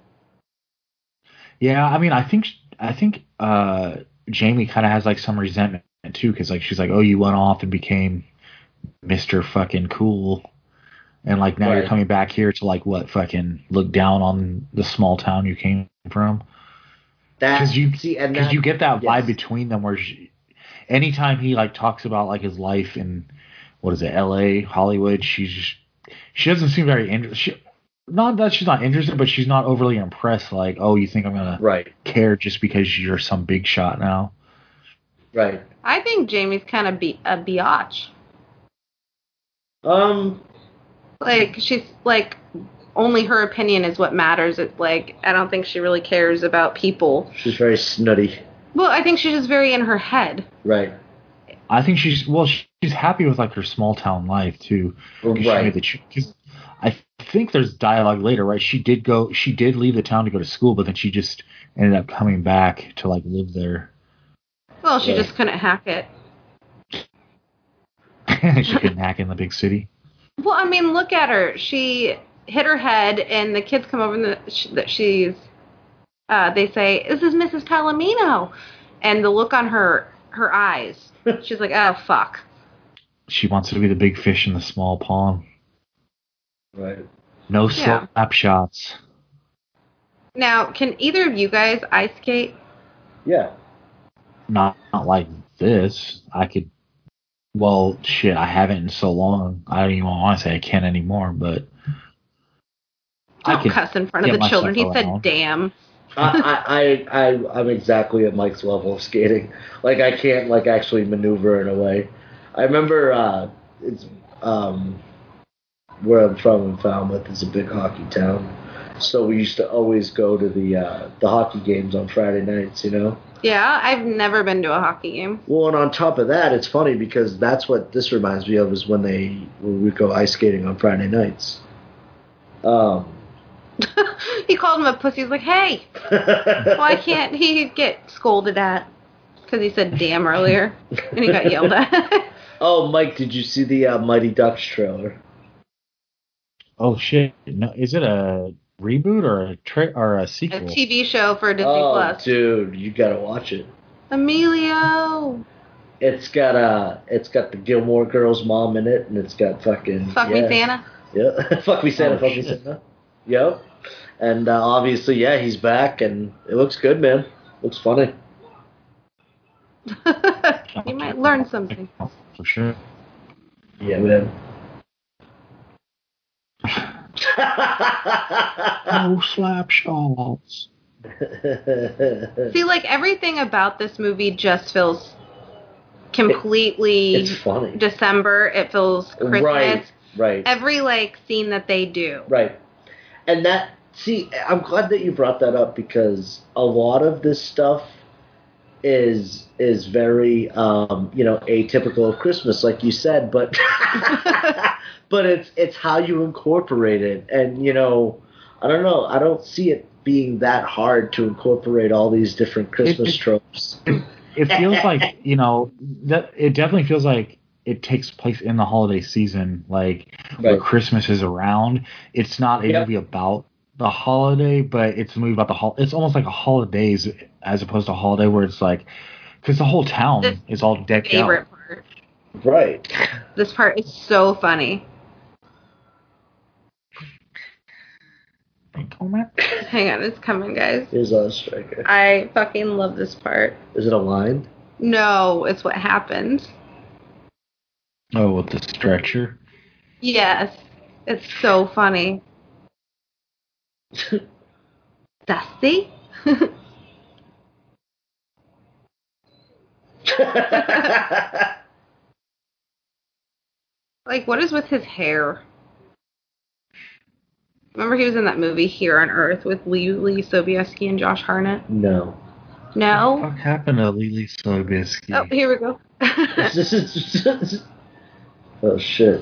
Yeah, I mean, I think I think uh, Jamie kind of has like some resentment too, because like she's like, oh, you went off and became Mister Fucking Cool, and like now Right. you're coming back here to like what fucking look down on the small town you came from. That Because you see, and because that, you get that yes. vibe between them where she, anytime he like talks about like his life in what is it, L A, Hollywood, she's just, she doesn't seem very interested. Not that she's not interested, but she's not overly impressed. Like, oh, you think I'm gonna Right, care just because you're some big shot now? right. I think Jamie's kind of be- a biatch. Um, Like, she's like, only her opinion is what matters. It's like, I don't think she really cares about people. she's very snooty. Well, I think she's just very in her head. Right, I think she's well, she's happy with like her small town life too. 'Cause she right. made the ch- 'cause I think there's dialogue later, right? She did go, she did leave the town to go to school, but then she just ended up coming back to like live there. Well, she Yeah. just couldn't hack it. She couldn't hack in the big city. Well, I mean, look at her. She hit her head, and the kids come over and the, sh- that she's. Uh, they say, "This is Missus Palomino," and the look on her her eyes. She's like, "Oh fuck." She wants to be the big fish in the small pond. Right. No Yeah. slap shots. Now, can either of you guys ice skate? Yeah. Not, not like this. I could. Well, shit, I haven't in so long. I don't even want to say I can't anymore, but Don't I could cuss in front of get the children. He myself said, around. "Damn." I, I, I, I'm exactly at Mike's level of skating. Like, I can't, like, actually maneuver in a way. I remember, uh, it's, um, where I'm from in Falmouth is a big hockey town. So we used to always go to the, uh, the hockey games on Friday nights, you know? Yeah, I've never been to a hockey game. Well, and on top of that, it's funny because that's what this reminds me of is when they, when we go ice skating on Friday nights. Um, He called him a pussy. He's like, "Hey, why can't he get scolded at?" Because he said "damn" earlier, and he got yelled at. Oh, Mike, did you see the uh, Mighty Ducks trailer? Oh shit! No, is it a reboot or a tra- or a A sequel? T V show for Disney Oh, Plus. dude, you gotta watch it. Emilio. It's got uh, it's got the Gilmore Girls mom in it, and it's got fucking Fuck yeah. me, Santa. Yeah, fuck me, Santa. Oh, fuck me, shit. Santa. Yep. And uh, obviously, yeah, he's back, and it looks good, man. Looks funny. You might learn something. For sure. Yeah, man. No slap shots. See, like everything about this movie just feels completely It's funny. December. It feels Christmas. Right. Right. Every like scene that they do. Right. And that, see, I'm glad that you brought that up because a lot of this stuff is is very, um, you know, atypical of Christmas, like you said, but but it's it's how you incorporate it, and you know, I don't know, I don't see it being that hard to incorporate all these different Christmas It- it- tropes. It feels like, you know, that it definitely feels like it takes place in the holiday season, like where Right. Christmas is around. It's not a Yep. movie about the holiday, but it's a movie about the hol. It's almost like a holidays as opposed to a holiday where it's like, because the whole town This is all decked Favorite out. part. Right. This part is so funny. Oh, man. Hang on, it's coming, guys. Here's a striker. I fucking love this part. Is it a line? No, it's what happens. Oh, with the stretcher. Yes. It's so funny. Dusty? Like, what is with his hair? Remember he was in that movie Here on Earth with Lee, Lee Sobieski and Josh Hartnett? No. No? What happened to Lily Sobieski? Oh, here we go. Oh, shit.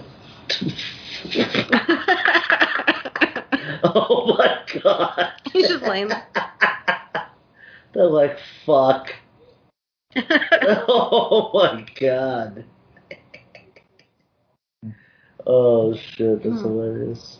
Oh, my God. He's just laying there. They're like, fuck. Oh, my God. Oh, shit. That's hmm. hilarious.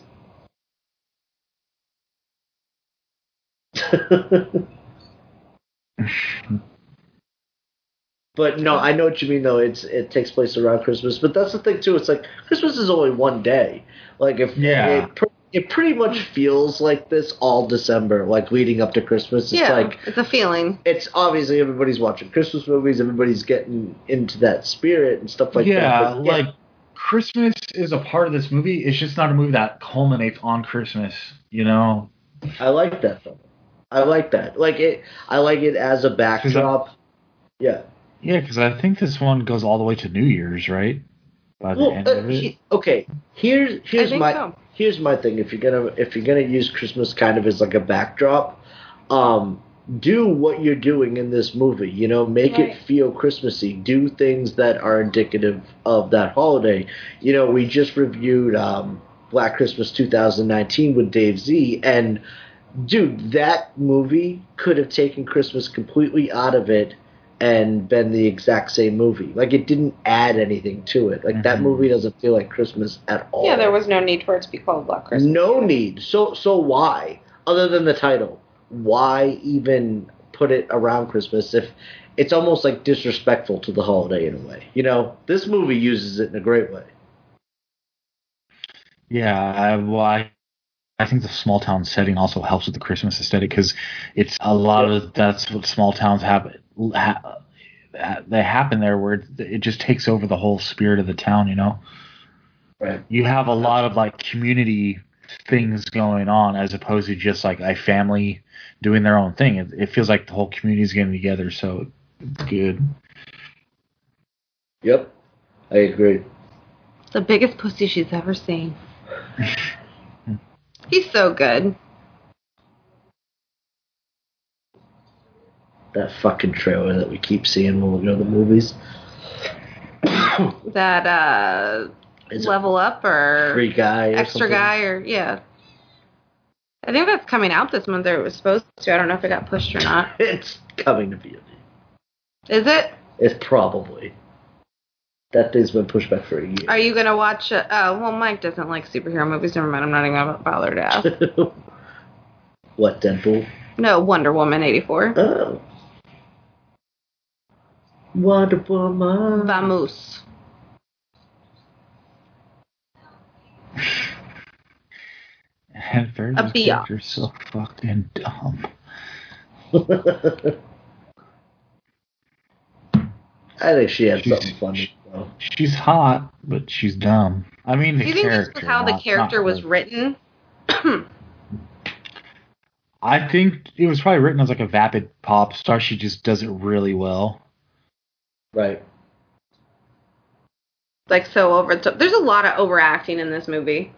But no, I know what you mean though. It's it takes place around Christmas, but that's the thing too. It's like Christmas is only one day. Like if yeah. it, it pretty much feels like this all December, like leading up to Christmas. It's yeah, like it's a feeling. It's obviously everybody's watching Christmas movies. Everybody's getting into that spirit and stuff like yeah, that. But, yeah, like Christmas is a part of this movie. It's just not a movie that culminates on Christmas. You know. I like that though. I like that. Like it. I like it as a backdrop. Yeah. Yeah, because I think this one goes all the way to New Year's, right? By the well, end uh, of it. He, okay, here's here's my so. here's my thing. If you're gonna if you're gonna use Christmas kind of as like a backdrop, um, do what you're doing in this movie. You know, make right. it feel Christmassy. Do things that are indicative of that holiday. You know, we just reviewed um, Black Christmas two thousand nineteen with Dave Z, and dude, that movie could have taken Christmas completely out of it and been the exact same movie. Like, it didn't add anything to it. Like, mm-hmm. that movie doesn't feel like Christmas at all. Yeah, there was no need for it to be called Black Christmas. No need. So, so why? Other than the title, why even put it around Christmas if it's almost like disrespectful to the holiday in a way? You know, this movie uses it in a great way. Yeah, I, well, I I think the small town setting also helps with the Christmas aesthetic because it's a lot of that's what small towns have. Ha, they happen there where it, it just takes over the whole spirit of the town. You know, right? You have a lot of like community things going on as opposed to just like a family doing their own thing. It, it feels like the whole community is getting together, so it's good. Yep, I agree. The biggest pussy she's ever seen. He's so good. That fucking trailer that we keep seeing when we go to the movies. That uh, level up or free guy, or extra something? guy, or yeah. I think that's coming out this month, or it was supposed to. I don't know if it got pushed or not. It's coming to V O D. Is it? It's probably. That thing's been pushed back for a year. Are you going to watch it? Oh, well, Mike doesn't like superhero movies. Never mind. I'm not even going to bother to ask. What, Deadpool? No, Wonder Woman eighty-four. Oh. Wonder Woman. Vamos. And Ferris character's so fucking dumb. I think she has she's, something funny. Though. She's hot, but she's dumb. I mean, the Do you think character. this was how not, the character was written? I think it was probably written as like a vapid pop star. She just does it really well. Right. Like so over. So, there's a lot of overacting in this movie.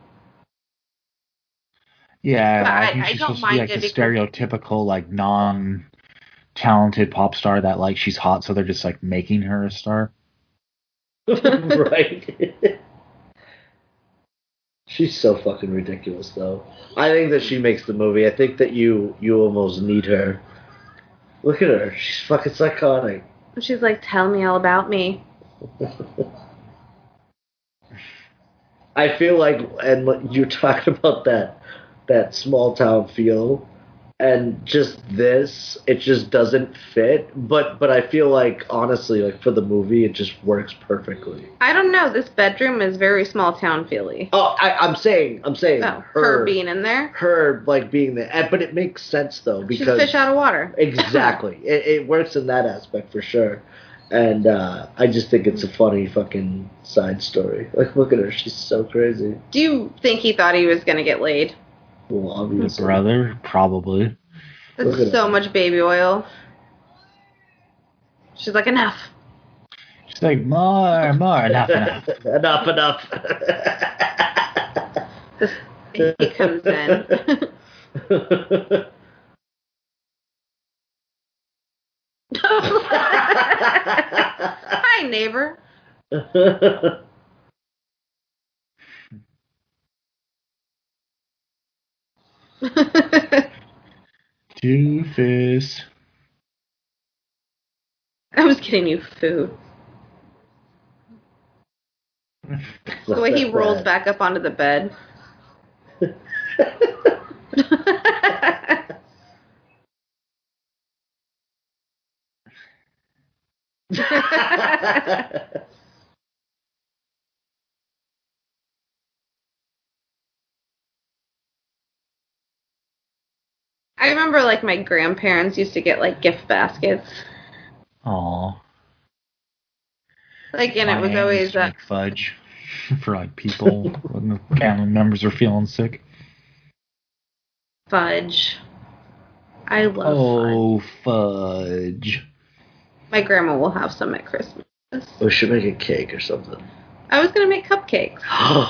Yeah, but I think I, she's I supposed to be like the stereotypical like non. talented pop star that like she's hot, so they're just like making her a star. Right. She's so fucking ridiculous, though. I think that she makes the movie. I think that you you almost need her. Look at her. She's fucking psychotic. She's like, tell me all about me. I feel like, and you're talking about that that small town feel. And just this, it just doesn't fit. But but I feel like, honestly, like for the movie, it just works perfectly. I don't know. This bedroom is very small town feely. Oh, I, I'm saying, I'm saying, oh, her, her being in there, her like being there. But it makes sense though because she's fish out of water. Exactly, it, it works in that aspect for sure. And uh, I just think it's a funny fucking side story. Like, look at her. She's so crazy. Do you think he thought he was going to get laid? Well, obviously. Brother, probably. That's so much baby oil. She's like, enough. She's like, more, more, enough, enough. enough, enough. This baby comes in. Hi, neighbor. Doofus. I was getting you food. The way he rolls back up onto the bed. I remember, like, my grandparents used to get, like, gift baskets. Aww. Like, and My it was aunt always used to uh, make fudge for like people when the family members are feeling sick. fudge. I love Oh, fudge. fudge. My grandma will have some at Christmas. We should make a cake or something. I was going to make cupcakes.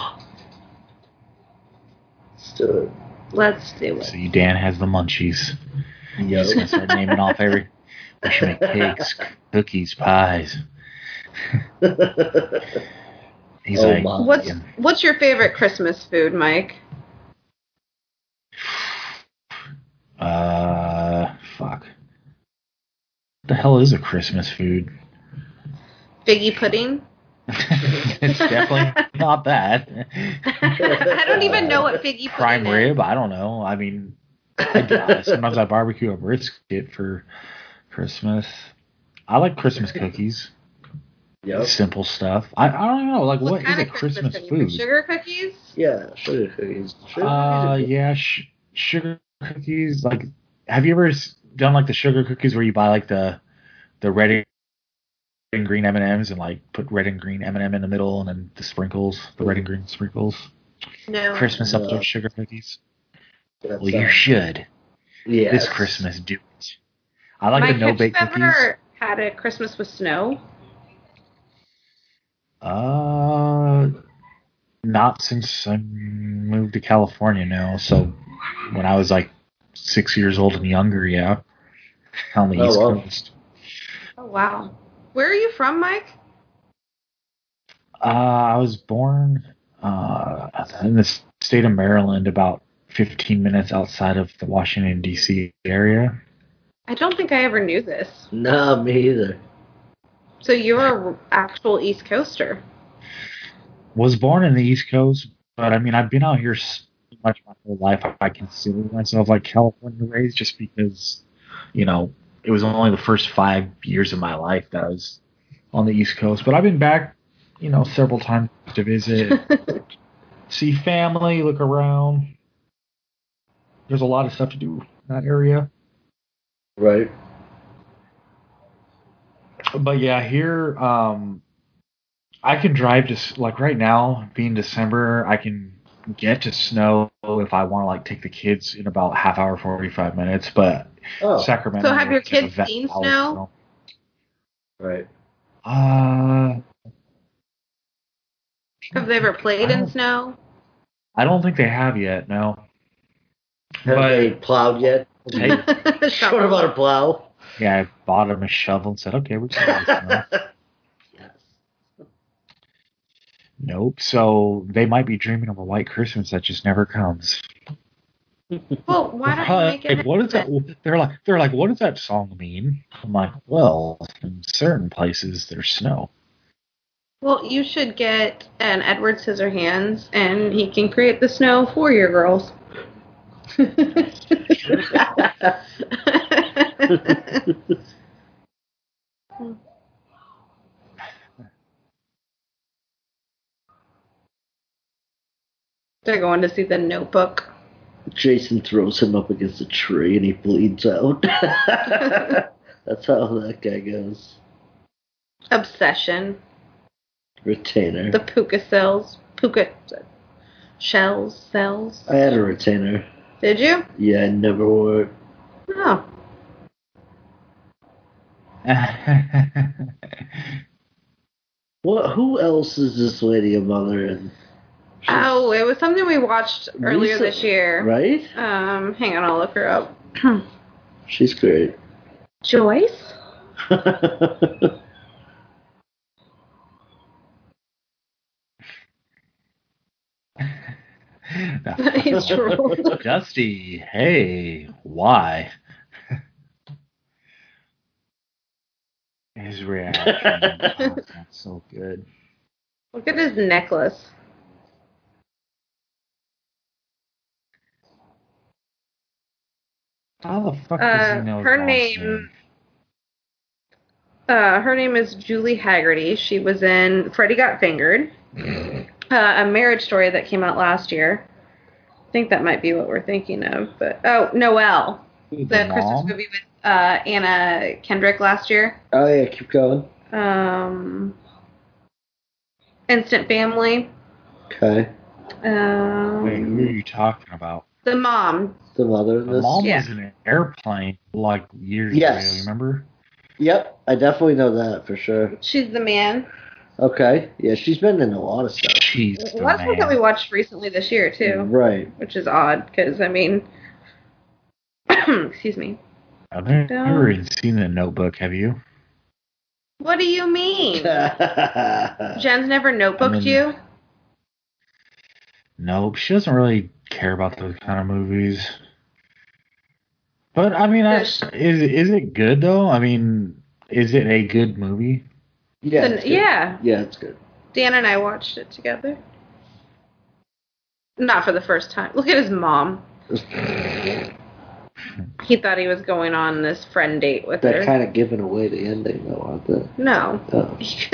Let's do it. Let's do it. See, Dan has the munchies. Yep. He's gonna start naming off every. We should make cakes, cookies, pies. He's Oh, like, my. What's what's your favorite Christmas food, Mike? uh, fuck. What the hell is a Christmas food? Figgy pudding? It's definitely not that. I don't even know what figgy pudding Prime is. rib? I don't know. I mean, I, sometimes I barbecue a brisket for Christmas. I like Christmas cookies. Yep. Simple stuff. I, I don't know. Like, What, what is kind a of Christmas, Christmas cookies? food? Sugar cookies? Yeah, sugar cookies. Sugar Uh, cookies are yeah, sh- sugar cookies. Like, have you ever s- done like the sugar cookies where you buy like the the red and green M and M's and like put red and green M and M in the middle and then the sprinkles, the red and green sprinkles. No. Christmas No. episode sugar cookies. good. Well, you should. Yes. This Christmas, do it. I like Mike, the no bake have cookies. you ever had a Christmas with snow? Uh, not since I moved to California now. So when I was like six years old and younger, yeah, on the Oh, East wow. Coast. Oh, wow. Where are you from, Mike? Uh, I was born uh, in the state of Maryland, about fifteen minutes outside of the Washington, D C area. I don't think I ever knew this. No, me either. So you're an actual East Coaster. Was born in the East Coast, but I mean, I've been out here so much my whole life. I consider myself like California raised just because, you know, it was only the first five years of my life that I was on the East Coast. But I've been back, you know, several times to visit, see family, look around. There's a lot of stuff to do in that area. Right. But yeah, here, um, I can drive to, s- like right now, being December, I can get to snow if I want to like take the kids in about half hour, forty-five minutes. But Oh, Sacramento. So have your is in a kids vet- seen solid snow? right. Uh, Have they ever played I in don't- snow? I don't think they have yet. No. Have But- they plowed yet? Hey, What about a plow? Yeah, I bought them a shovel and said, "Okay, we're going to snow." Yes. Nope. So they might be dreaming of a white Christmas that just never comes. Well, why don't you Uh, make it like, what is that? happen? They're like, they're like, what does that song mean? I'm like, well, in certain places there's snow. Well, you should get an Edward Scissorhands, and he can create the snow for your girls. They're going to see The Notebook. Jason throws him up against a tree and he bleeds out. That's how that guy goes. Obsession. Retainer. The puka cells. Puka shells. Cells. I had a retainer. Did you? Yeah, I never wore it. Oh. What? Who else is this lady a mother in? She's, Oh, it was something we watched earlier Lisa, this year. Right? Um, hang on, I'll look her up. She's great. Joyce? He's true. Dusty, hey, why? His reaction. Oh, that's so good. Look at his necklace. How the fuck Uh, does he know her his mom's name- name? Uh, her name is Julie Haggerty. She was in Freddie Got Fingered, uh, a Marriage Story that came out last year. I think that might be what we're thinking of. But oh, Noelle, The the Christmas mom? movie with uh, Anna Kendrick last year. Oh, yeah, keep going. Um, Instant Family. Okay. Um, Wait, who are you talking about? The mom. The mother in The this? mom Yeah. was in an airplane like years Yes. ago, you remember? Yep, I definitely know that for sure. She's the man. Okay. Yeah, she's been in a lot of stuff. She's Well, the that's one that we man. watched recently this year too, Right. which is odd because I mean, excuse me. I've never even seen The Notebook, have you? What do you mean? Jen's never notebooked I mean- you? Nope, she doesn't really care about those kind of movies. But, I mean, I, is, is it good, though? I mean, is it a good movie? yeah, Then- it's good. yeah. Yeah, it's good. Dan and I watched it together. Not for the first time. Look at his mom. He thought he was going on this friend date with They're her. kind of giving away the ending, though, aren't they? No. Oh.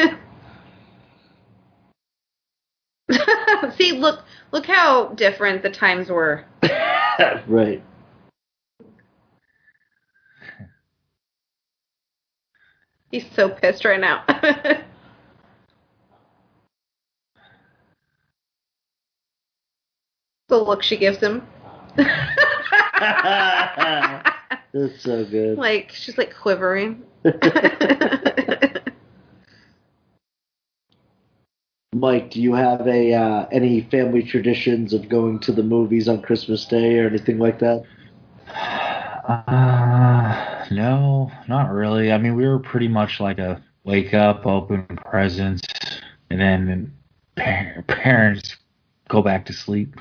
See, look, look how different the times were. Right. He's so pissed right now. The look she gives him. That's so good. Like, she's like quivering. Mike, do you have a uh, any family traditions of going to the movies on Christmas Day or anything like that? Uh, no, not really. I mean, we were pretty much like a wake up, open presents, and then par- parents go back to sleep.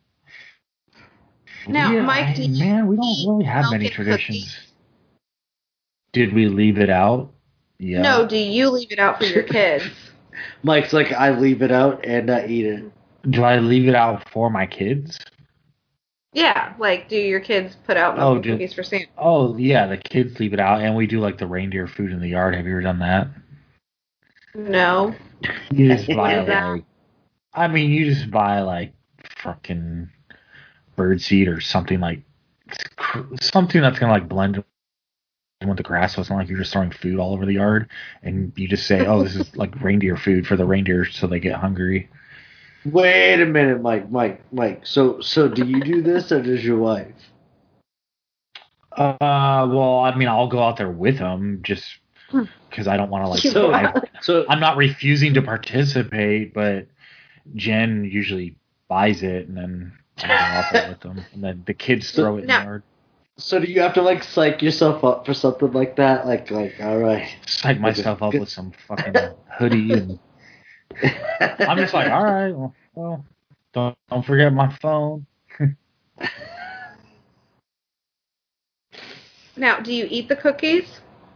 Now, Yeah, Mike, I- did you man, we don't eat really have milk many and traditions. cookies? Did we leave it out? Yeah. No, do you leave it out for your kids? Mike's like, I leave it out and I eat it. Do I leave it out for my kids? Yeah, like, do your kids put out milk Oh, and do- cookies for Santa? Oh, yeah, the kids leave it out, and we do like the reindeer food in the yard. Have you ever done that? No. You just buy What is that? like, I mean, you just buy like fucking birdseed or something like something that's gonna like blend with the grass. So it's not like you're just throwing food all over the yard, and you just say, "Oh, this is like reindeer food for the reindeer, so they get hungry." Wait a minute, Mike, Mike, Mike. So, so do you do this or does your wife? Uh, well, I mean, I'll go out there with them just because I don't want to like. So, I, so I'm not refusing to participate, but Jen usually buys it, and then I go out there with them, and then the kids throw it in No. the yard. So do you have to like psych yourself up for something like that? Like, like, all right. Psych myself up with some fucking hoodie, and I'm just like, all right, well, well don't don't forget my phone. Now, do you eat the cookies?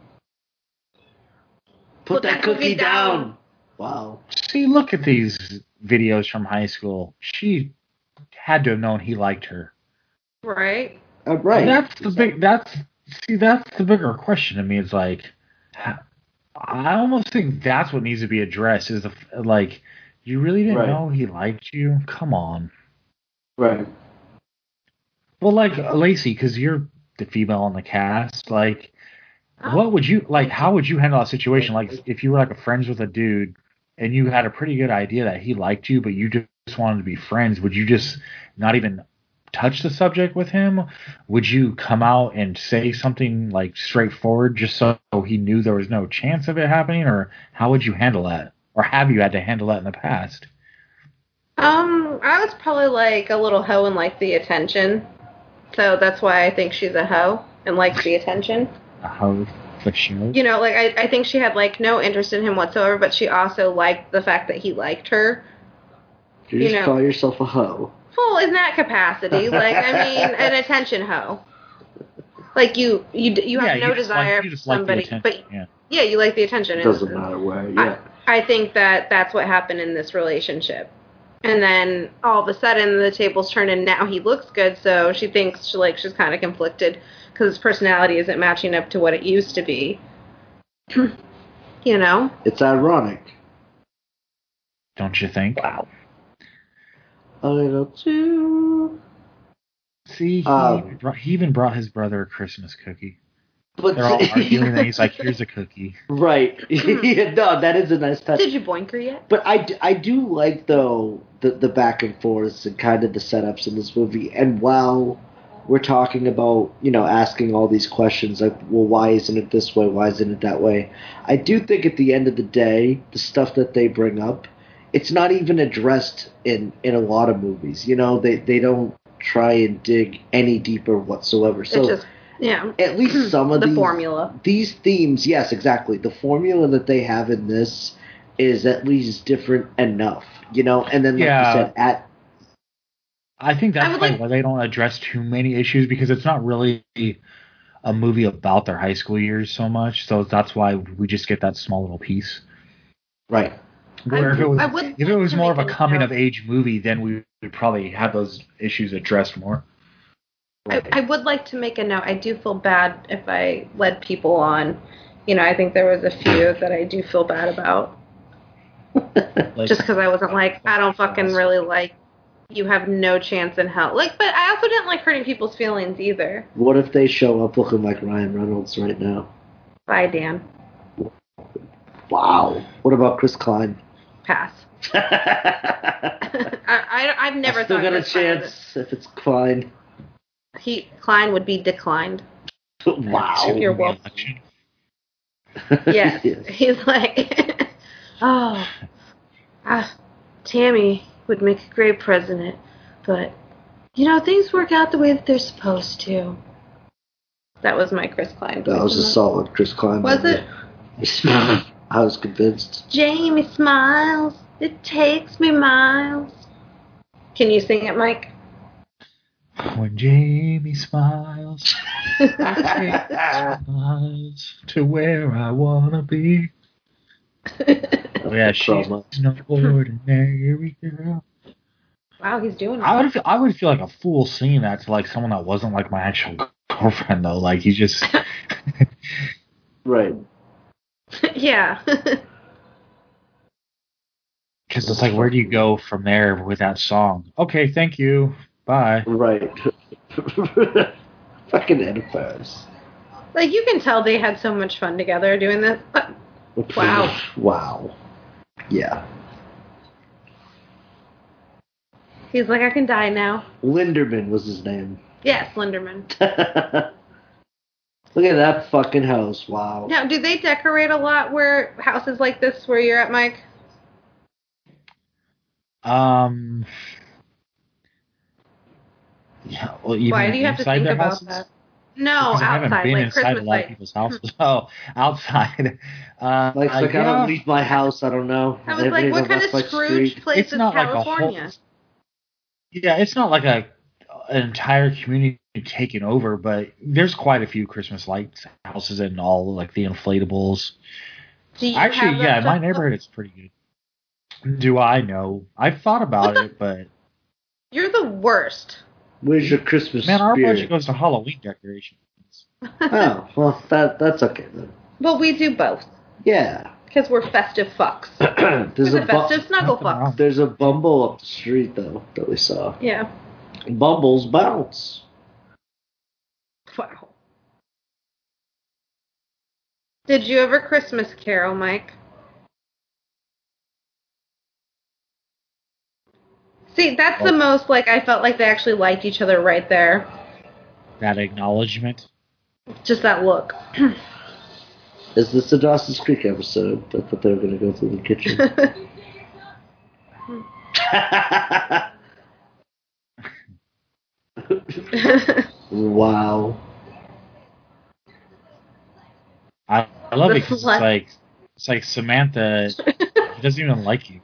Put that cookie down. Wow. See, look at these videos from high school. She had to have known he liked her. Right. Uh, right. That's the big. That's see. That's the bigger question to me. It's like, I almost think that's what needs to be addressed. Is the like, you really didn't Right. know he liked you? Come on. Right. Well, like Lacey, because you're the female on the cast. Like, What would you like? How would you handle a situation like if you were like a friends with a dude and you had a pretty good idea that he liked you, but you just wanted to be friends? Would you just not even touch the subject with him? Would you come out and say something like straightforward just so he knew there was no chance of it happening? Or how would you handle that? Or have you had to handle that in the past? Um, I was probably like a little hoe and liked the attention. So that's why I think she's a hoe and likes the attention. A hoe for sure. You know, like I, I think she had like no interest in him whatsoever, but she also liked the fact that he liked her. You, you just know. call yourself a hoe. Well, in that capacity, like I mean, an attention hoe. Like you, you, you have Yeah, no you just desire like- you for just like the somebody, attention, but yeah. yeah, you like the attention. It and- doesn't matter where. Yeah. I, I think that that's what happened in this relationship. And then all of a sudden the tables turn and now he looks good, so she thinks she, like she's kind of conflicted because his personality isn't matching up to what it used to be. You know? It's ironic. Don't you think? Wow. A little too. See, he, Um, even brought, he even brought his brother a Christmas cookie. But They're all arguing, and he's like, "Here's a cookie." Right. Yeah, no, that is a nice touch. Did you boink her yet? But I, d- I do like, though, the, the back and forths and kind of the setups in this movie. And while we're talking about, you know, asking all these questions, like, well, why isn't it this way? Why isn't it that way? I do think at the end of the day, the stuff that they bring up, it's not even addressed in, in a lot of movies. You know, they, they don't try and dig any deeper whatsoever. So It just, yeah. at least some of The these, formula. these themes, yes, exactly. The formula that they have in this is at least different enough, you know. And then, like Yeah. you said, at I think I that's would why like- why they don't address too many issues because it's not really a movie about their high school years so much. So that's why we just get that small little piece. right, Where I- if it was, I would if it like was to more of make a a coming note. of age movie, then we would probably have those issues addressed more. I, I would like to make a note. I do feel bad if I led people on. You know, I think there was a few that I do feel bad about. Like, Just because I wasn't like, I don't fucking really like, you have no chance in hell. Like, but I also didn't like hurting people's feelings either. what if they show up looking like Ryan Reynolds right now? Bye, Dan. Wow. What about Chris Klein? Pass. I, I, I've never I still thought got a Chris Klein chance if it's Klein. was- He Klein would be declined. Wow. You're welcome. Yes. He's like, oh, ah, Tammy would make a great president, but, you know, things work out the way that they're supposed to. That was my Chris Klein. That was a voice. solid Chris Klein. Was it? it? I was convinced. Jamie smiles. It takes me miles. Can you sing it, Mike? When Jamie smiles, I take smiles to where I wanna be. Oh, yeah, she's Trauma. no ordinary girl. Wow, he's doing I it. would feel, I would feel like a fool singing that to like someone that wasn't like my actual girlfriend though. Like he just Right. Yeah. because it's like where do you go from there with that song? Okay, thank you, bye. Right. Fucking editors. Like, you can tell they had so much fun together doing this. But Wow. Wow. Yeah. he's like, I can die now. Linderman was his name. Yes, Linderman. Look at that fucking house. Wow. Now, do they decorate a lot where houses like this where you're at, Mike? Um. Yeah, well, even Why do you have to inside think their about houses? that? No, Because I haven't outside, been like inside Christmas a lot of lights. people's houses. Oh, outside. Uh, Like, like I yeah. don't leave my house. I don't know. I was like, Everything what on kind of Westlake Scrooge Street. place It's is not like a California? whole. Yeah, it's not like a an entire community taken over, but there's quite a few Christmas lights houses and all like the inflatables. Do you Actually, have that yeah, in my stuff? neighborhood it's pretty good. Do I know? I've thought about it, but You're the worst. Where's your Christmas man, our spirit? budget goes to Halloween decorations. Oh, well, that that's okay then. Well, we do both. Yeah. Because we're festive fucks. there's We're a the festive bu- snuggle Nothing fucks. wrong. there's a Bumble up the street though that we saw. Yeah. Bumbles bounce. Wow. Did you ever Christmas Carol, Mike? See, that's the most, like, I felt like they actually liked each other right there. That acknowledgement. Just that look. Is this the Dawson's Creek episode? I thought they were going to go through the kitchen. Wow. I, I love The it because it's flex. like, it's like Samantha, he doesn't even like you.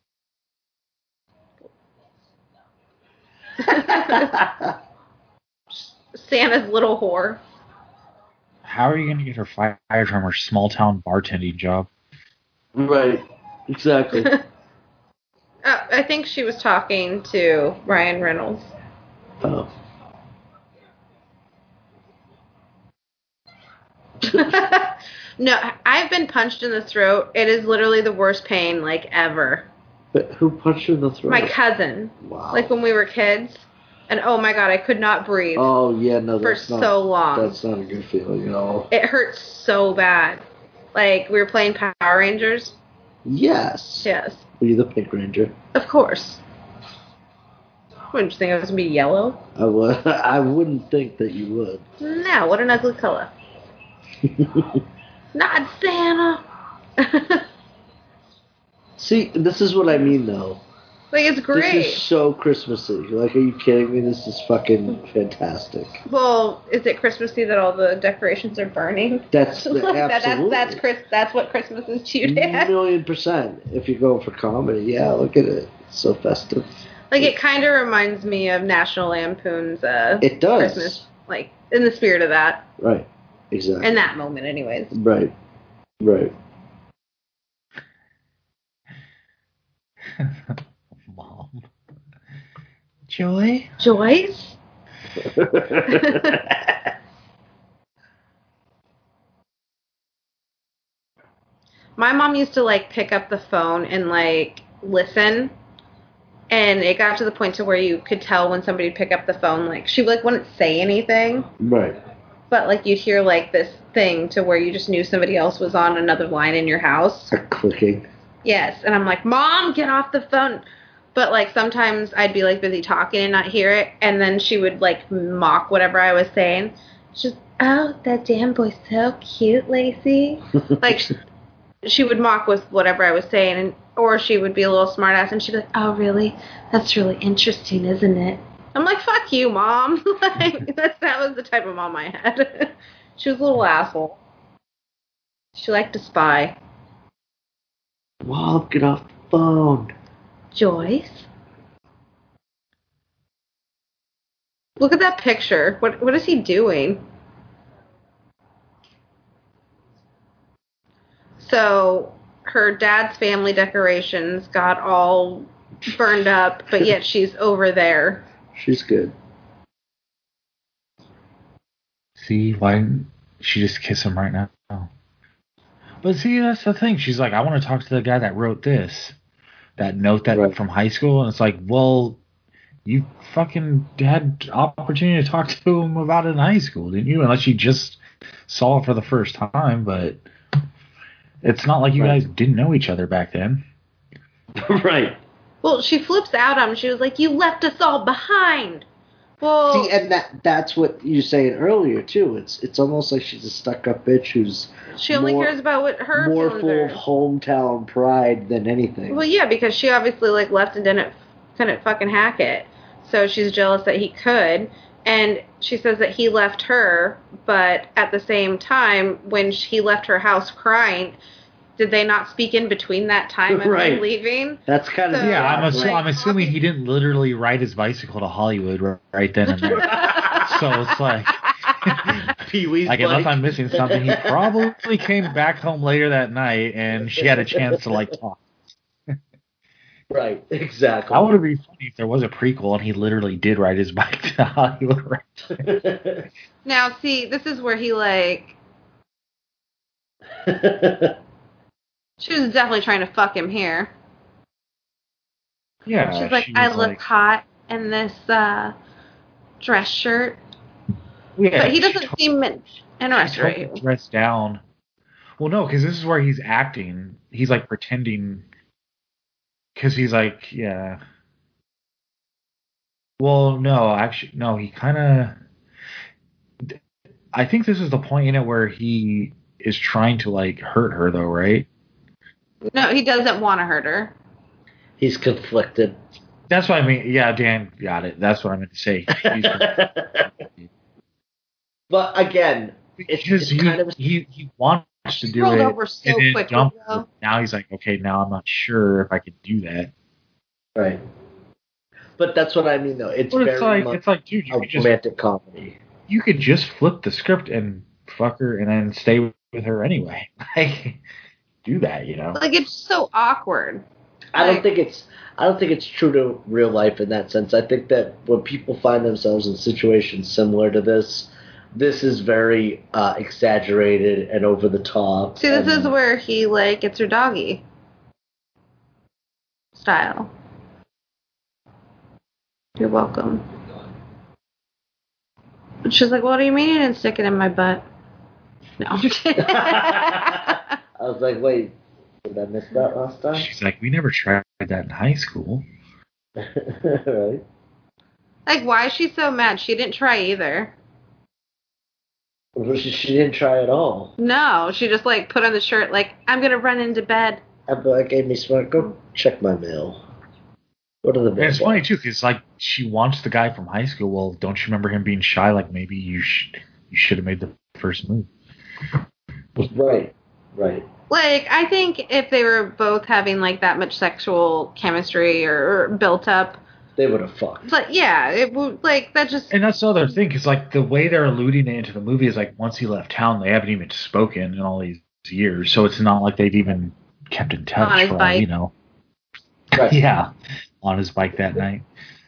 Santa's little whore. How are you going to get her fired from her small town bartending job? Right. Exactly. uh, I think she was talking to Ryan Reynolds. Oh. No, I've been punched in the throat. It is literally the worst pain, like, ever. But who punched you in the throat? My cousin. Wow. Like, when we were kids. And, oh, my God, I could not breathe Oh, yeah, no, for that's not, so long. That's not a good feeling at all. It hurt so bad. Like, we were playing Power Rangers. Yes. Yes. Were you the Pink Ranger? Of course. Wouldn't you think I was going to be yellow? I would. I wouldn't think that you would. No, what an ugly color. Not Santa. See, this is what I mean, though. Like, it's great. This is so Christmassy. Like, are you kidding me? This is fucking fantastic. Well, is it Christmassy that all the decorations are burning? That's the, Like that, absolutely. that's that's Chris. That's what Christmas is to you, Dad. Million percent. If you're going for comedy, yeah, look at it. It's so festive. Like, it kind of reminds me of National Lampoon's uh, It does. Christmas. Like, in the spirit of that. Right. Exactly. In that moment, anyways. Right. Right. Mom. Joy? Joyce? My mom used to, like, pick up the phone and, like, listen. And it got to the point to where you could tell when somebody would pick up the phone. Like, she, like, wouldn't say anything. Right. But, like, you'd hear, like, this thing to where you just knew somebody else was on another line in your house. Clicking. Yes. And I'm like, Mom, get off the phone. But, like, sometimes I'd be, like, busy talking and not hear it. And then she would, like, mock whatever I was saying. She's, oh, that damn boy's so cute, Lacey. Like, she, she would mock with whatever I was saying. And or she would be a little smartass and she'd be like, oh, really? That's really interesting, isn't it? I'm like, fuck you, Mom. Like, that's, that was the type of mom I had. She was a little asshole. She liked to spy. Mom, get off the phone. Joyce? Look at that picture. What What is he doing? So, her dad's family decorations got all burned up, but yet she's over there. She's good. See, why didn't she just kiss him right now? But see, that's the thing. She's like, I want to talk to the guy that wrote this. That note that Right. from high school. And it's like, well, you fucking had opportunity to talk to him about it in high school, didn't you? Unless you just saw it for the first time. But it's not like you Right. guys didn't know each other back then. Right. Well, she flips out on him. She was like, you left us all behind. Well, See, and that that's what you were saying earlier, too. It's it's almost like she's a stuck-up bitch who's she only more- cares about what her more feelings full are. of hometown pride than anything. Well, yeah, because she obviously, like, left and didn't, couldn't fucking hack it. So she's jealous that he could. And she says that he left her, but at the same time, when he left her house crying, did they not speak in between that time of Right. him leaving? That's kind of So- Yeah, I'm, like, assu- I'm assuming he didn't literally ride his bicycle to Hollywood r- right then and there. So it's like, Pee-wee's like unless bike. I'm missing something, he probably came back home later that night and she had a chance to like talk. Right, exactly. That would be funny if there was a prequel and he literally did ride his bike to Hollywood. Right? Now, see, this is where he, like, she was definitely trying to fuck him here. Yeah. She's like, she I was look like- hot in this uh, dress shirt. Yeah, But he she doesn't to- seem she interested. totally dressed down. Well, no, because this is where he's acting. He's like pretending. Because he's like, yeah. Well, no, actually, no. He kind of. I think this is the point in it where he is trying to like hurt her, though, right? No, he doesn't want to hurt her. He's conflicted. That's what I mean. Yeah, Dan got it. That's what I meant to say. He's But again, it's, because it's he, kind of he he wants to do rolled it, over so and then quickly, jump. though. Now he's like, okay, now I'm not sure if I could do that. right. But that's what I mean, though. It's But very it's like, much it's like, dude, you a could just romantic comedy. you could just flip the script and fuck her, and then stay with her anyway. Like, do that, you know? Like, it's so awkward. I don't Like- think it's. I don't think it's true to real life in that sense. I think that when people find themselves in situations similar to this, this is very uh, exaggerated and over the top. See, this and- is where he, like, gets her doggy style. You're welcome. And she's like, what do you mean you didn't stick it in my butt? No. I was like, wait, did I miss that last time? She's like, we never tried that in high school. Right. Like, why is she so mad? She didn't try either. Well, She, she didn't try at all. No, she just, like, put on the shirt, like, I'm going to run into bed. I'd be like, Amy Smart, go check my mail. What are the And it's mail funny, box? too, because, like, she wants the guy from high school. Well, don't you remember him being shy? Like, maybe you, sh- you should have made the first move. Right, right. Like, I think if they were both having, like, that much sexual chemistry or, or built up, They would have fucked. but yeah, it would, like, that just, And that's the other thing, because, like, the way they're alluding it into the movie is, like, once he left town, they haven't even spoken in all these years. So it's not like they've even kept in touch On his for, all, bike. you know. Right. Yeah, on his bike that night.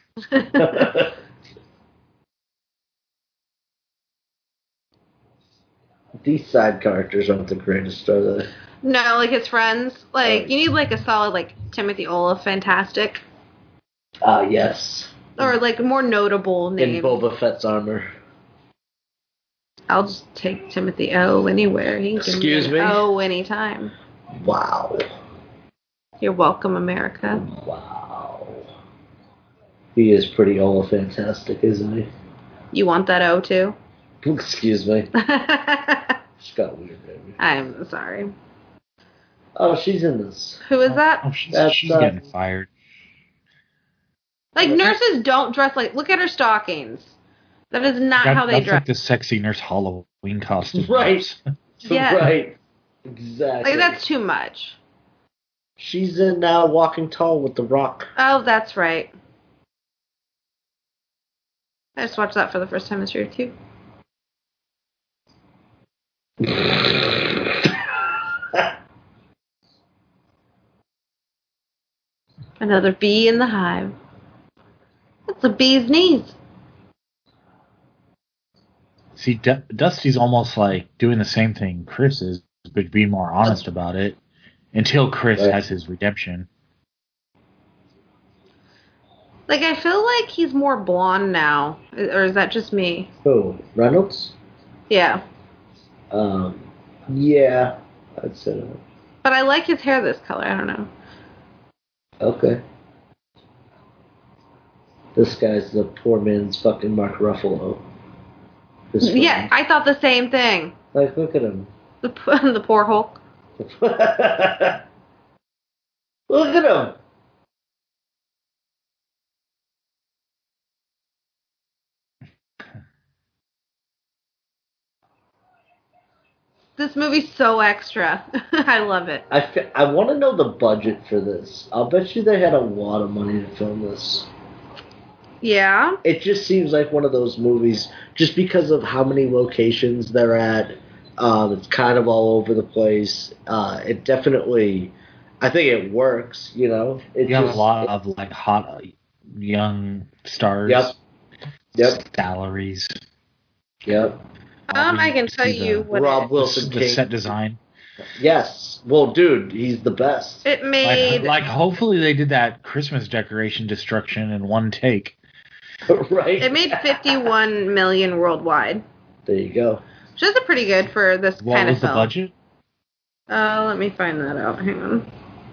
These side characters aren't the greatest, are they? no, like, his friends, like, Oh. you need, like, a solid, like, Timothy Oliphant, fantastic, Ah, yes. or, like, a more notable In name. Boba Fett's armor. I'll just take Timothy O anywhere. He can give Excuse me me? an O anytime. Wow. You're welcome, America. Wow. He is pretty all fantastic, isn't he? You want that O too? Excuse me. She got weird, baby. I'm sorry. Oh, she's in this. Who is that? Oh, she's, That's, she's uh, getting fired. Like, nurses don't dress like. Look at her stockings. That is not That- how they that's dress. like the sexy nurse Halloween costume. Right. Yeah. Right. Exactly. Like, that's too much. She's in uh, Walking Tall with The Rock. Oh, that's right. I just watched that for the first time this year too. Another bee in the hive. That's a bee's knees. See, D- Dusty's almost like doing the same thing Chris is, but being more honest about it until Chris Right. has his redemption. Like, I feel like he's more blonde now. Or is that just me? Who? Reynolds? Yeah. Um, yeah, I'd say that. But I like his hair this color. I don't know. Okay. This guy's the poor man's fucking Mark Ruffalo. This Yeah, friend. I thought the same thing. Like, look at him. The, p- the poor Hulk. Look at him. This movie's so extra. I love it. I, fe- I want to know the budget for this. I'll bet you they had a lot of money to film this. Yeah. It just seems like one of those movies, just because of how many locations they're at. Um, it's kind of all over the place. Uh, it definitely, I think it works. You know, it You have just, a lot it- of like hot uh, young stars. Yep. Yep. Salaries. Yep. Um, I can tell See the- you what Rob it, Wilson the King. set design. Yes. Well, dude, he's the best. it made. Like, like, hopefully they did that Christmas decoration destruction in one take. Right. It made fifty-one million worldwide, There you go. which is pretty good for this What kind was of the film. budget? Uh, let me find that out. Hang on.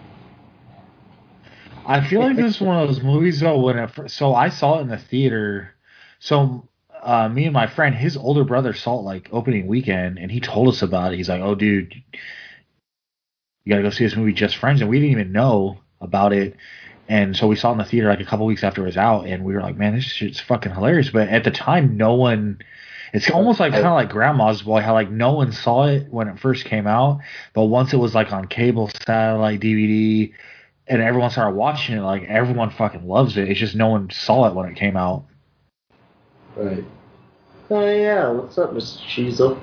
I feel like this is one of those movies though. When it, fir- so I saw it in the theater. So uh, me and my friend, his older brother saw it like opening weekend, and he told us about it. He's like, "Oh, dude, you gotta go see this movie, Just Friends," and we didn't even know about it. And so we saw it in the theater like a couple weeks after it was out, and we were like, "Man, this shit's fucking hilarious!" But at the time, no one. It's almost like kind of like Grandma's Boy, how like no one saw it when it first came out, but once it was like on cable, satellite, D V D, and everyone started watching it, like everyone fucking loves it. It's just no one saw it when it came out. Right. Oh yeah, what's up, Mister Cheezel?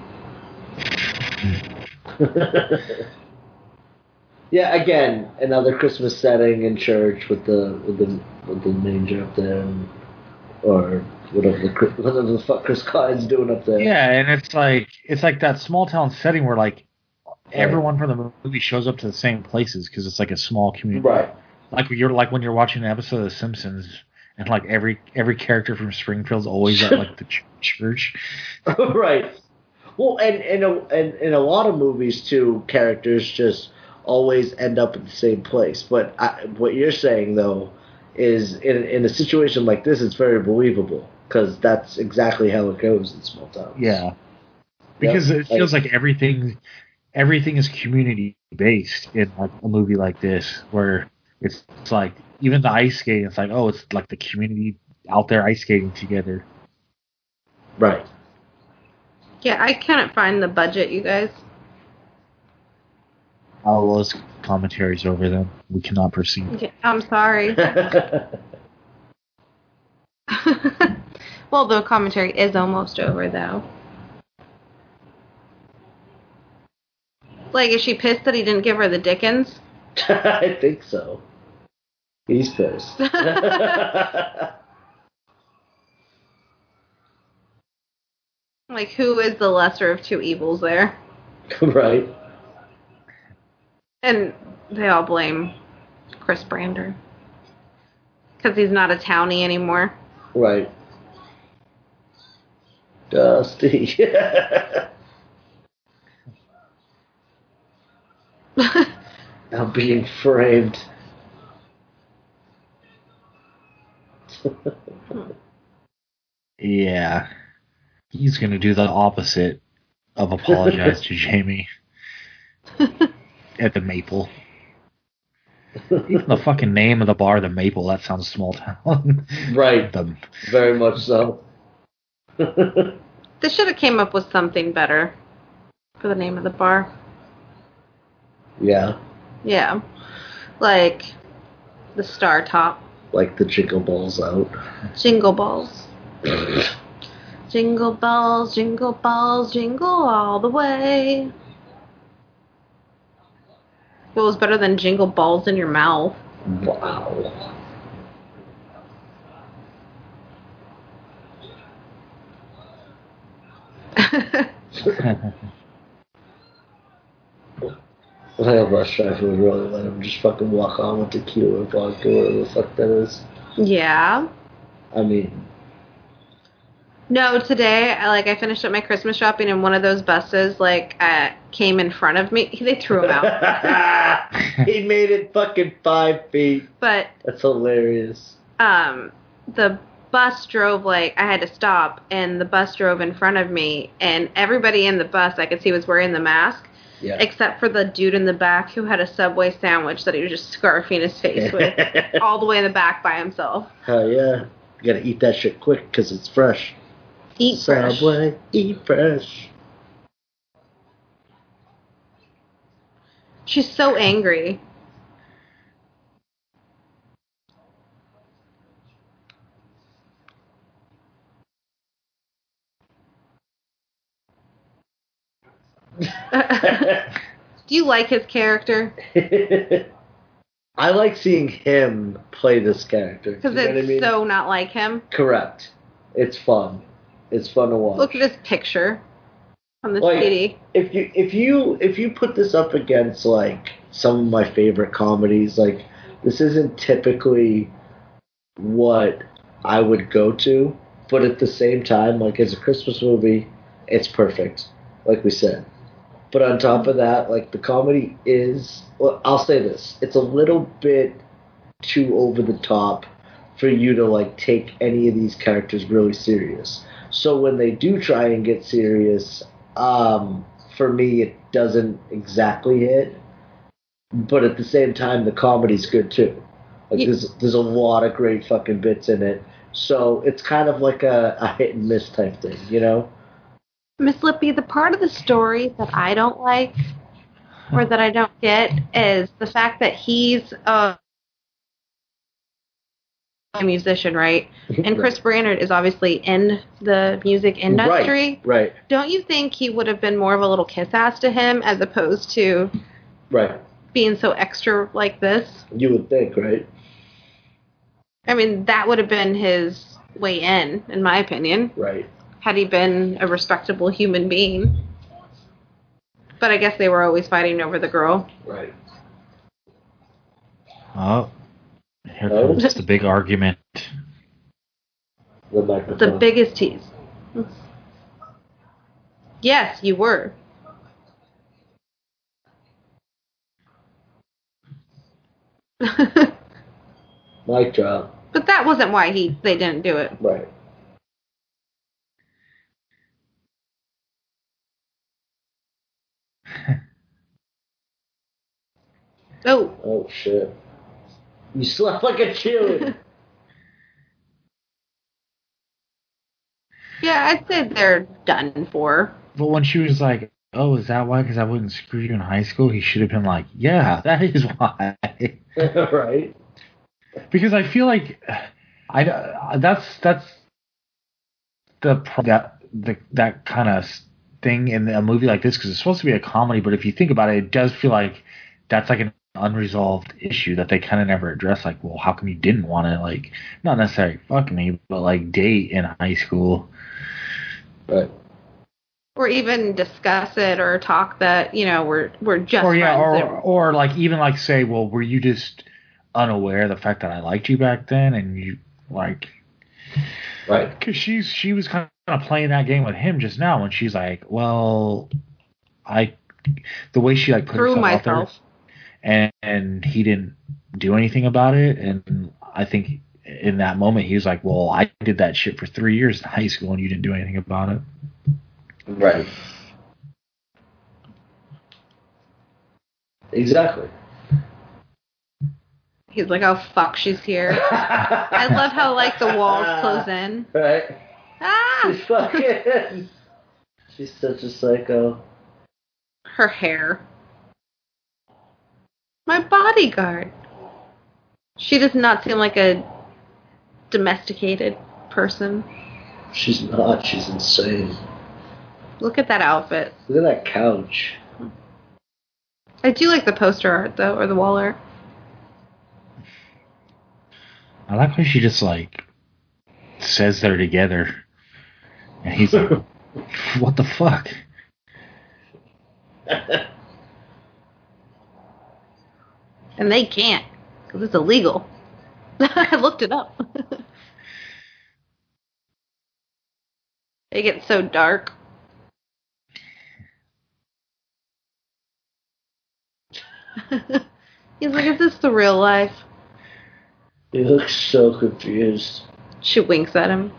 Yeah, again, another Christmas setting in church with the with the with the manger up there, and, or whatever the Chris- whatever the fuck Chris Klein's doing up there. Yeah, and it's like it's like that small town setting where like everyone from the movie shows up to the same places because it's like a small community. Right. Like you're like when you're watching an episode of The Simpsons, and like every every character from Springfield's always at like the ch- church. Right. Well, and in a and in a lot of movies too, characters just always end up at the same place. But I, what you're saying though is in in a situation like this, it's very believable because that's exactly how it goes in small towns. Yeah, because Yep. it feels like everything everything is community based in like a movie like this, where it's, it's like even the ice skating, it's like, oh, it's like the community out there ice skating together. Right. Yeah, I cannot find the budget, you guys. All those commentaries over them. We cannot proceed. Okay, I'm sorry. Well, the commentary is almost over, though. Like, is she pissed that he didn't give her the Dickens? I think so. He's pissed. Like, who is the lesser of two evils there? Right. And they all blame Chris Brander. Because he's not a townie anymore. Right. Dusty. I'm being framed. Yeah. He's going to do the opposite of apologize to Jamie at the Maple. Even the fucking name of the bar, the Maple, that sounds small town. Right. The, Very much so. They should have came up with something better for the name of the bar. Yeah. Yeah. Like the Star Top. Like the Jingle Balls out. Jingle Balls. Jingle balls, jingle balls, jingle all the way. What was better than jingle balls in your mouth? Wow. I have rush traffic would really let him just fucking walk on with tequila or vodka, whatever the fuck that is. Yeah. I mean, No, today, I, like, I finished up my Christmas shopping and one of those buses, like, uh, came in front of me. They threw him out. he made it fucking five feet. But, That's hilarious. um, the bus drove, like, I had to stop, and the bus drove in front of me, and everybody in the bus I could see was wearing the mask, Yeah. except for the dude in the back who had a Subway sandwich that he was just scarfing his face with, all the way in the back by himself. Hell yeah. You gotta eat that shit quick because it's fresh. Eat fresh. Subway, eat fresh. She's so angry. Do you like his character? I like seeing him play this character. Because You know it's what I mean? so not like him. Correct. It's fun. It's fun to watch. Look at his picture on the Like, C D. If you if you if you put this up against like some of my favorite comedies, like this isn't typically what I would go to, but at the same time, like as a Christmas movie, it's perfect. Like we said. But on top of that, like the comedy is, well, I'll say this: it's a little bit too over the top for you to like take any of these characters really serious. So when they do try and get serious, um, for me it doesn't exactly hit. But at the same time, the comedy's good too. Like Yeah. there's there's a lot of great fucking bits in it. So it's kind of like a, a hit and miss type thing, you know? Miss Lippy, the part of the story that I don't like or that I don't get is the fact that he's a, a musician, right? And Chris Brannard is obviously in the music industry. Right, right. Don't you think he would have been more of a little kiss ass to him as opposed to Right. being so extra like this? You would think, right? I mean, that would have been his way in, in my opinion. Right. Had he been a respectable human being. But I guess they were always fighting over the girl. Right. Oh, here Oh. comes the big argument. The microphone. The biggest tease. Yes, you were. Mic drop. But that wasn't why he they didn't do it. Right. Oh. Oh shit. You slept like a child. Yeah, I'd say they're done for. But when she was like, "Oh, is that why? Because I wouldn't screw you in high school," he should have been like, "Yeah, that is why." Right. Because I feel like I that's that's the pro- that the that kind of thing in a movie like this, because it's supposed to be a comedy, but if you think about it, it does feel like that's like an unresolved issue that they kind of never address. Like, well, how come you didn't want to, like, not necessarily fuck me, but like date in high school? Right. Or even discuss it or talk that, you know, we're we're just Or yeah, friends. or or like even like say, well, were you just unaware of the fact that I liked you back then, and you like, Right. because she's she was kind of playing that game with him just now when she's like, well, I the way she like put Through herself out there, myself. and, and he didn't do anything about it, and I think in that moment he was like, well, I did that shit for three years in high school and you didn't do anything about it. Right. Exactly. He's like, oh, fuck, she's here. I love how, like, the walls close in. Right. Ah! She's fucking. She's such a psycho. Her hair. My bodyguard. She does not seem like a domesticated person. She's not. She's insane. Look at that outfit. Look at that couch. I do like the poster art, though, or the wall art. I like how she just like says they're together, and he's like, "What the fuck?" And they can't, because it's illegal. I looked it up. It gets so dark. He's like, is this the real life? He looks so confused. She winks at him.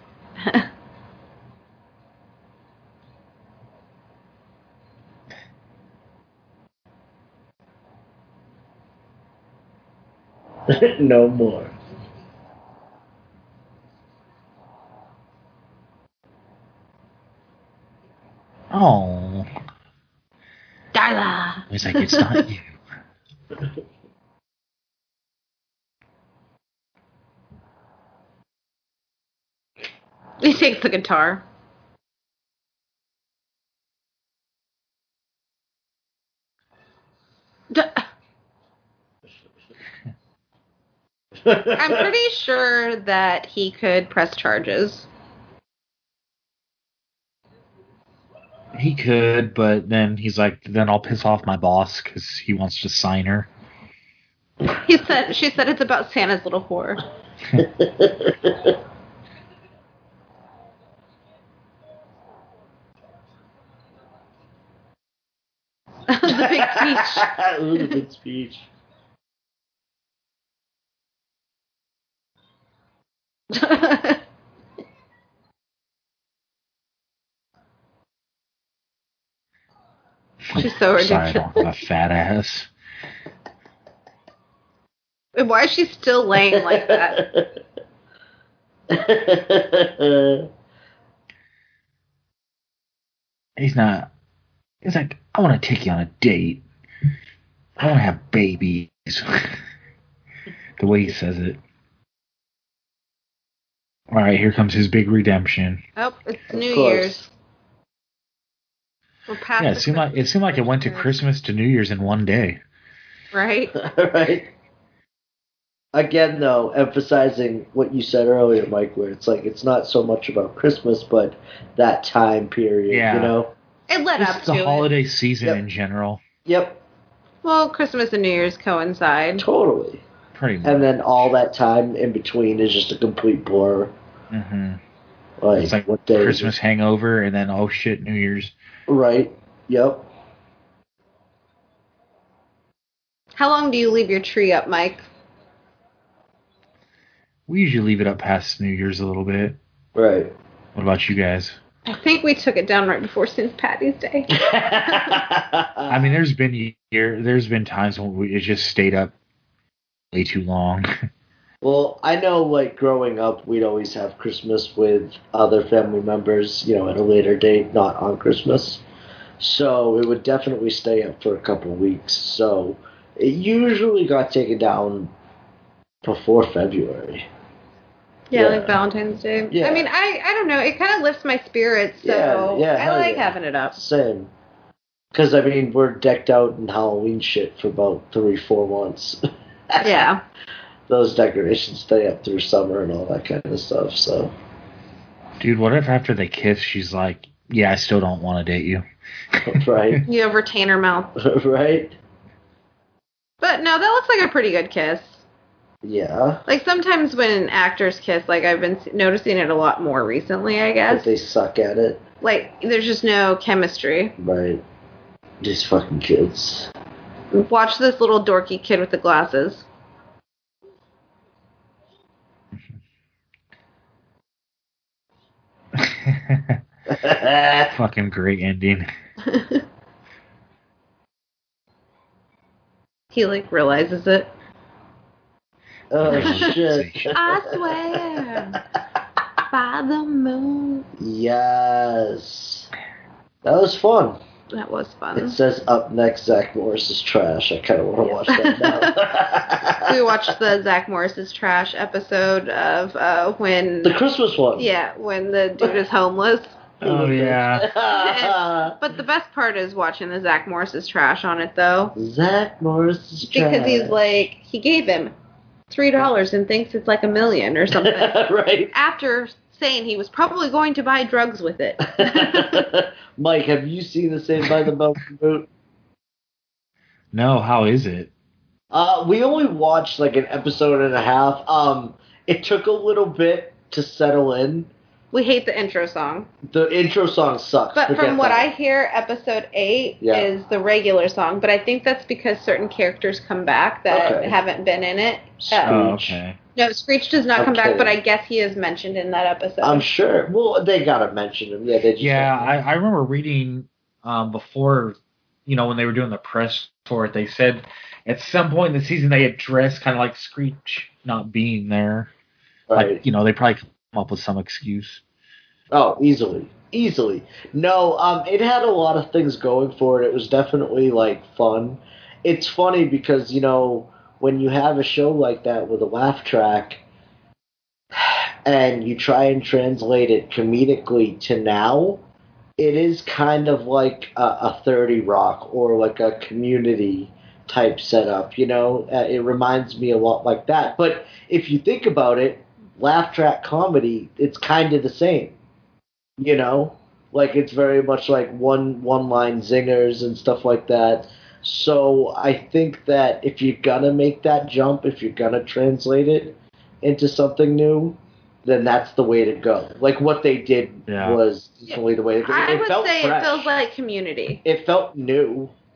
No more. Oh, Darla! he's like, "It's not you." He takes the guitar. D- I'm pretty sure that he could press charges. He could, but then he's like, "Then I'll piss off my boss because he wants to sign her." He said, she said it's about Santa's little whore. The big speech. Ooh, the big speech. She's so ridiculous. Sorry, I don't have a fat ass. And why is she still laying like that? He's not. He's like, I want to take you on a date. I want to have babies. The way he says it. All right, here comes his big redemption. Oh, it's Of New course. Year's. We're past Yeah, it the seemed like it seemed like it went to Christmas to New Year's in one day. Right? Right. Again, though, emphasizing what you said earlier, Mike, where it's like it's not so much about Christmas, but that time period, Yeah. you know? It led up Just to the it. holiday season Yep. in general. Yep, Well, Christmas and New Year's coincide. totally. Pretty much. And then all that time in between is just a complete blur. hmm Like, It's like what day is Christmas hangover, and then, oh shit, New Year's. it? Right. Yep. How long do you leave your tree up, Mike? We usually leave it up past New Year's a little bit. Right. What about you guys? I think we took it down right before Saint Patty's Day. I mean, there's been year, there's been times when we, it just stayed up way too long. Well, I know, like, growing up, we'd always have Christmas with other family members, you know, at a later date, not on Christmas. So it would definitely stay up for a couple of weeks. So it usually got taken down before February. Yeah, Yeah. like Valentine's Day. Yeah. I mean, I I don't know. It kind of lifts my spirits, so Yeah, yeah, I hell like yeah. having it up. Same. Because, I mean, we're decked out in Halloween shit for about three, four months. Yeah. Those decorations stay up through summer and all that kind of stuff, so. Dude, what if after they kiss, she's like, yeah, I still don't want to date you. Right? You have retainer mouth. Right? But no, that looks like a pretty good kiss. Yeah. Like sometimes when actors kiss, like I've been s- noticing it a lot more recently, I But guess. they suck at it. Like there's just no chemistry. Right. These fucking kids. Watch this little dorky kid with the glasses. Fucking great ending. He like realizes it. Oh, shit. I swear by the moon. Yes. That was fun. That was It fun. says up next, Zach Morris's trash. I kind of want to watch that now. We watched the Zach Morris's Trash episode of uh, when The Christmas one. yeah, when the dude is homeless. Oh, yeah. But the best part is watching the Zach Morris's Trash on it though, Zach Morris's trash. because he's like he gave him three dollars and thinks it's like a million or something. Right. After saying he was probably going to buy drugs with it. Mike, have you seen the Saved by the Bell reboot? No, how is it? Uh, we only watched like an episode and a half. Um, it took a little bit to settle in. We hate the intro song. The intro song sucks. But Forget from what that. I hear, episode eight Yeah. is the regular song. But I think that's because certain characters come back that Okay. haven't been in it. Uh, Oh, Screech. okay. no, Screech does not come Okay. back, but I guess he is mentioned in that episode. I'm sure. Well, they gotta mention him. Yeah, they just Yeah, I, I remember reading um, before, you know, when they were doing the press for it, they said at some point in the season they addressed kind of like Screech not being there. right. Like, you know, they probably come up with some excuse. Oh, easily. Easily. No, um, it had a lot of things going for it. It was definitely, like, fun. It's funny because, you know, when you have a show like that with a laugh track and you try and translate it comedically to now, it is kind of like a, a thirty Rock or like a Community type setup, you know? Uh, it reminds me a lot like that. But if you think about it, laugh track comedy, it's kind of the same. You know, like it's very much like one one line zingers and stuff like that. So I think that if you're gonna make that jump, if you're gonna translate it into something new, then that's the way to go. Like what they did Yeah. was definitely the way to go. I It would felt say fresh. it feels like Community. It felt new.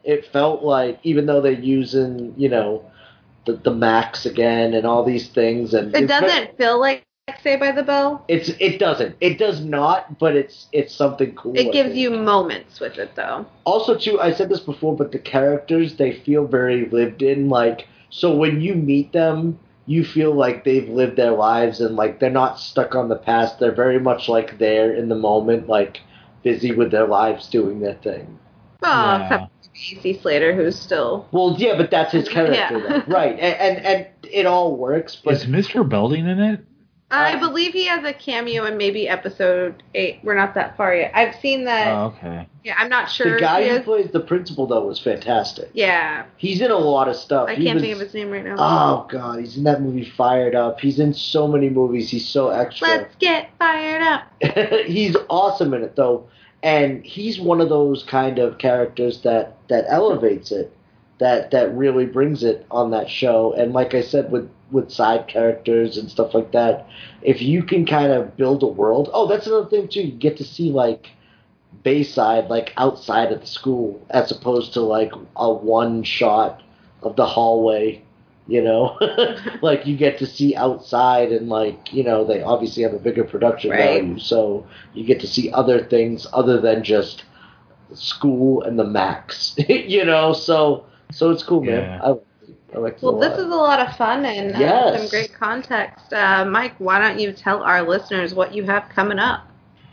It felt like, even though they're using, you know, the, the Max again and all these things, and it doesn't feel like Saved by the Bell. It's it doesn't. It does not, but it's it's something cool. It gives you moments with it, though. Also, too, I said this before, but the characters, they feel very lived in. Like, so when you meet them, you feel like they've lived their lives and, like, they're not stuck on the past. They're very much, like, there in the moment, like, busy with their lives doing their thing. Well, Yeah. except A C Slater, who's still... Well, yeah, but that's his character, Yeah. though. Right. And, and and it all works, but... Is Mister Belding in it? I believe he has a cameo in maybe episode eight. We're not that far yet. I've seen that. Oh, okay. Yeah, I'm not sure. The guy he who is. plays the principal, though, was fantastic. Yeah. He's in a lot of stuff. I He can't was- think of his name right now. Oh, God, he's in that movie Fired Up. He's in so many movies. He's so extra. Let's get fired up. He's awesome in it, though. And he's one of those kind of characters that, that elevates it, that that really brings it on that show. And like I said, with, with side characters and stuff like that, if you can kind of build a world... Oh, that's another thing, too. You get to see, like, Bayside, like, outside of the school, as opposed to, like, a one-shot of the hallway, you know? Like, you get to see outside, and, like, you know, they obviously have a bigger production Right. value, so you get to see other things other than just school and the Max, you know? So so it's cool, man. Yeah. I, I like it a Well, this lot. is a lot of fun and uh, Yes. some great context. Uh, Mike, why don't you tell our listeners what you have coming up?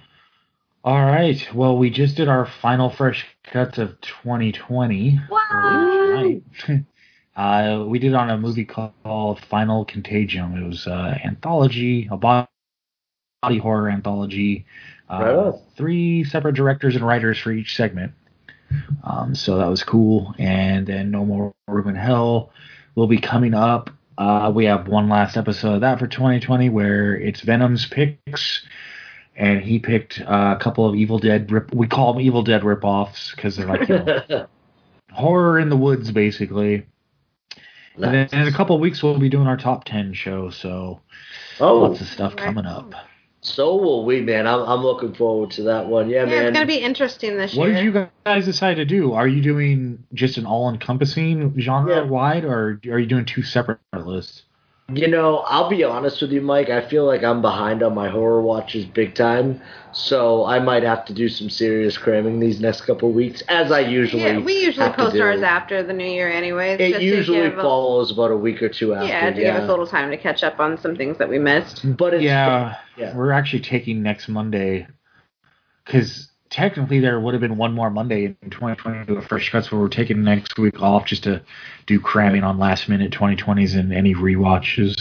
All right. Well, we just did our final fresh cuts of twenty twenty. What? Right. uh, we did it on a movie called Final Contagion. It was uh, anthology, a body horror anthology. Uh, Right on. Three separate directors and writers for each segment. Um, so that was cool. And then No More Room in Hell will be coming up. Uh, we have one last episode of that for twenty twenty where it's Venom's picks. And he picked uh, a couple of Evil Dead, rip, we call them Evil Dead ripoffs because they're like, you know, horror in the woods, basically. And then in a couple of weeks, we'll be doing our top ten show, so Oh, lots of stuff coming up. so will we, man. I'm, I'm looking forward to that one. Yeah, Yeah, man. it's going to be interesting this What year. did you guys decide to do? Are you doing just an all-encompassing genre-wide, or are you doing two separate lists? You know, I'll be honest with you, Mike. I feel like I'm behind on my horror watches big time, so I might have to do some serious cramming these next couple of weeks, as I usually Yeah, we usually have to post do. ours after the new year anyways. It just to usually give a- follows about a week or two after. Yeah, to give us a little time to catch up on some things that we missed. But it's Yeah, yeah. we're actually taking next Monday, because technically there would have been one more Monday in twenty twenty to a fresh cuts, where we're taking next week off just to do cramming on last-minute twenty twenties and any rewatches.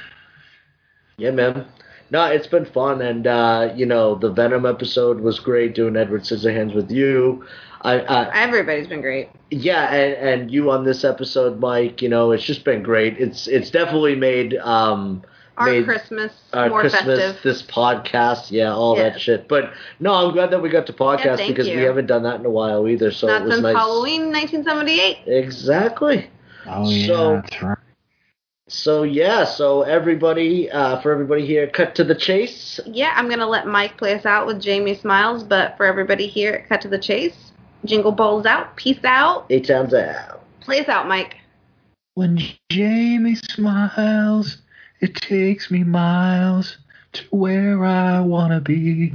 Yeah, man. No, it's been fun, and uh, you know, the Venom episode was great. Doing Edward Scissorhands with you, I, I Everybody's been great. yeah, and, and you on this episode, Mike. You know, it's just been great. It's it's definitely made um Our made Christmas our more Christmas, festive. this podcast, yeah, all that Yes. shit. But no, I'm glad that we got to podcast thank because we you. haven't done that in a while either. So Not it was since nice. Halloween nineteen seventy-eight. Exactly. Oh, yeah, So- that's right. So yeah, so everybody, uh, for everybody here, cut to the chase. Yeah, I'm going to let Mike play us out with Jamie Smiles, but for everybody here at Cut to the Chase, Jingle Balls out, peace out, Eight times out. play us out, Mike. When Jamie smiles, it takes me miles to where I want to be.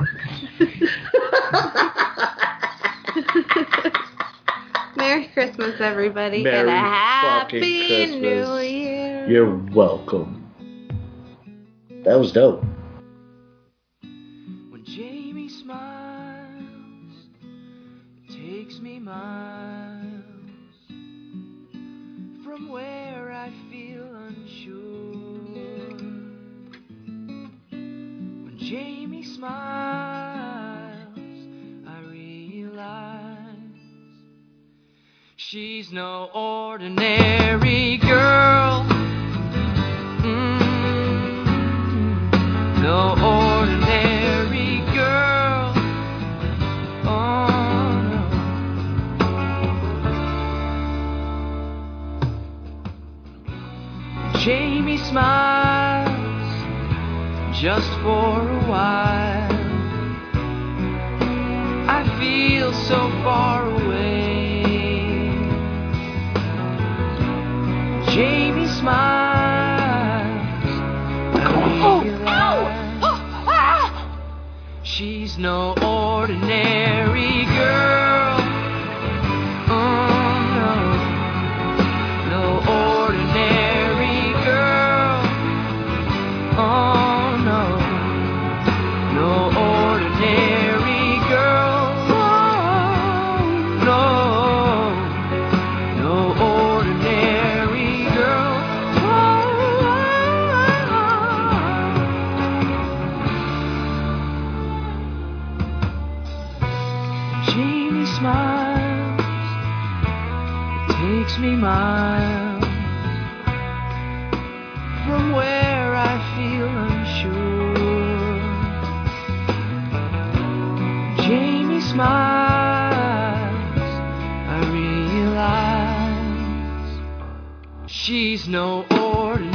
Merry Christmas, everybody, Merry and a fucking Happy Christmas. New Year. You're welcome. That was dope. When Jamie smiles, it takes me miles from where I feel unsure. When Jamie smiles, I realize she's no ordinary girl. Mm, no ordinary girl. Oh no. Jamie smiles just for a while. I feel so far away. Jamie smiles. I realize she's no ordinary girl. Oh no, no ordinary girl. Oh no, no ordinary girl. Oh no, no ordinary girl. Jamie smiles, takes me miles from where I feel unsure. Jamie smiles, I realize she's no ordinary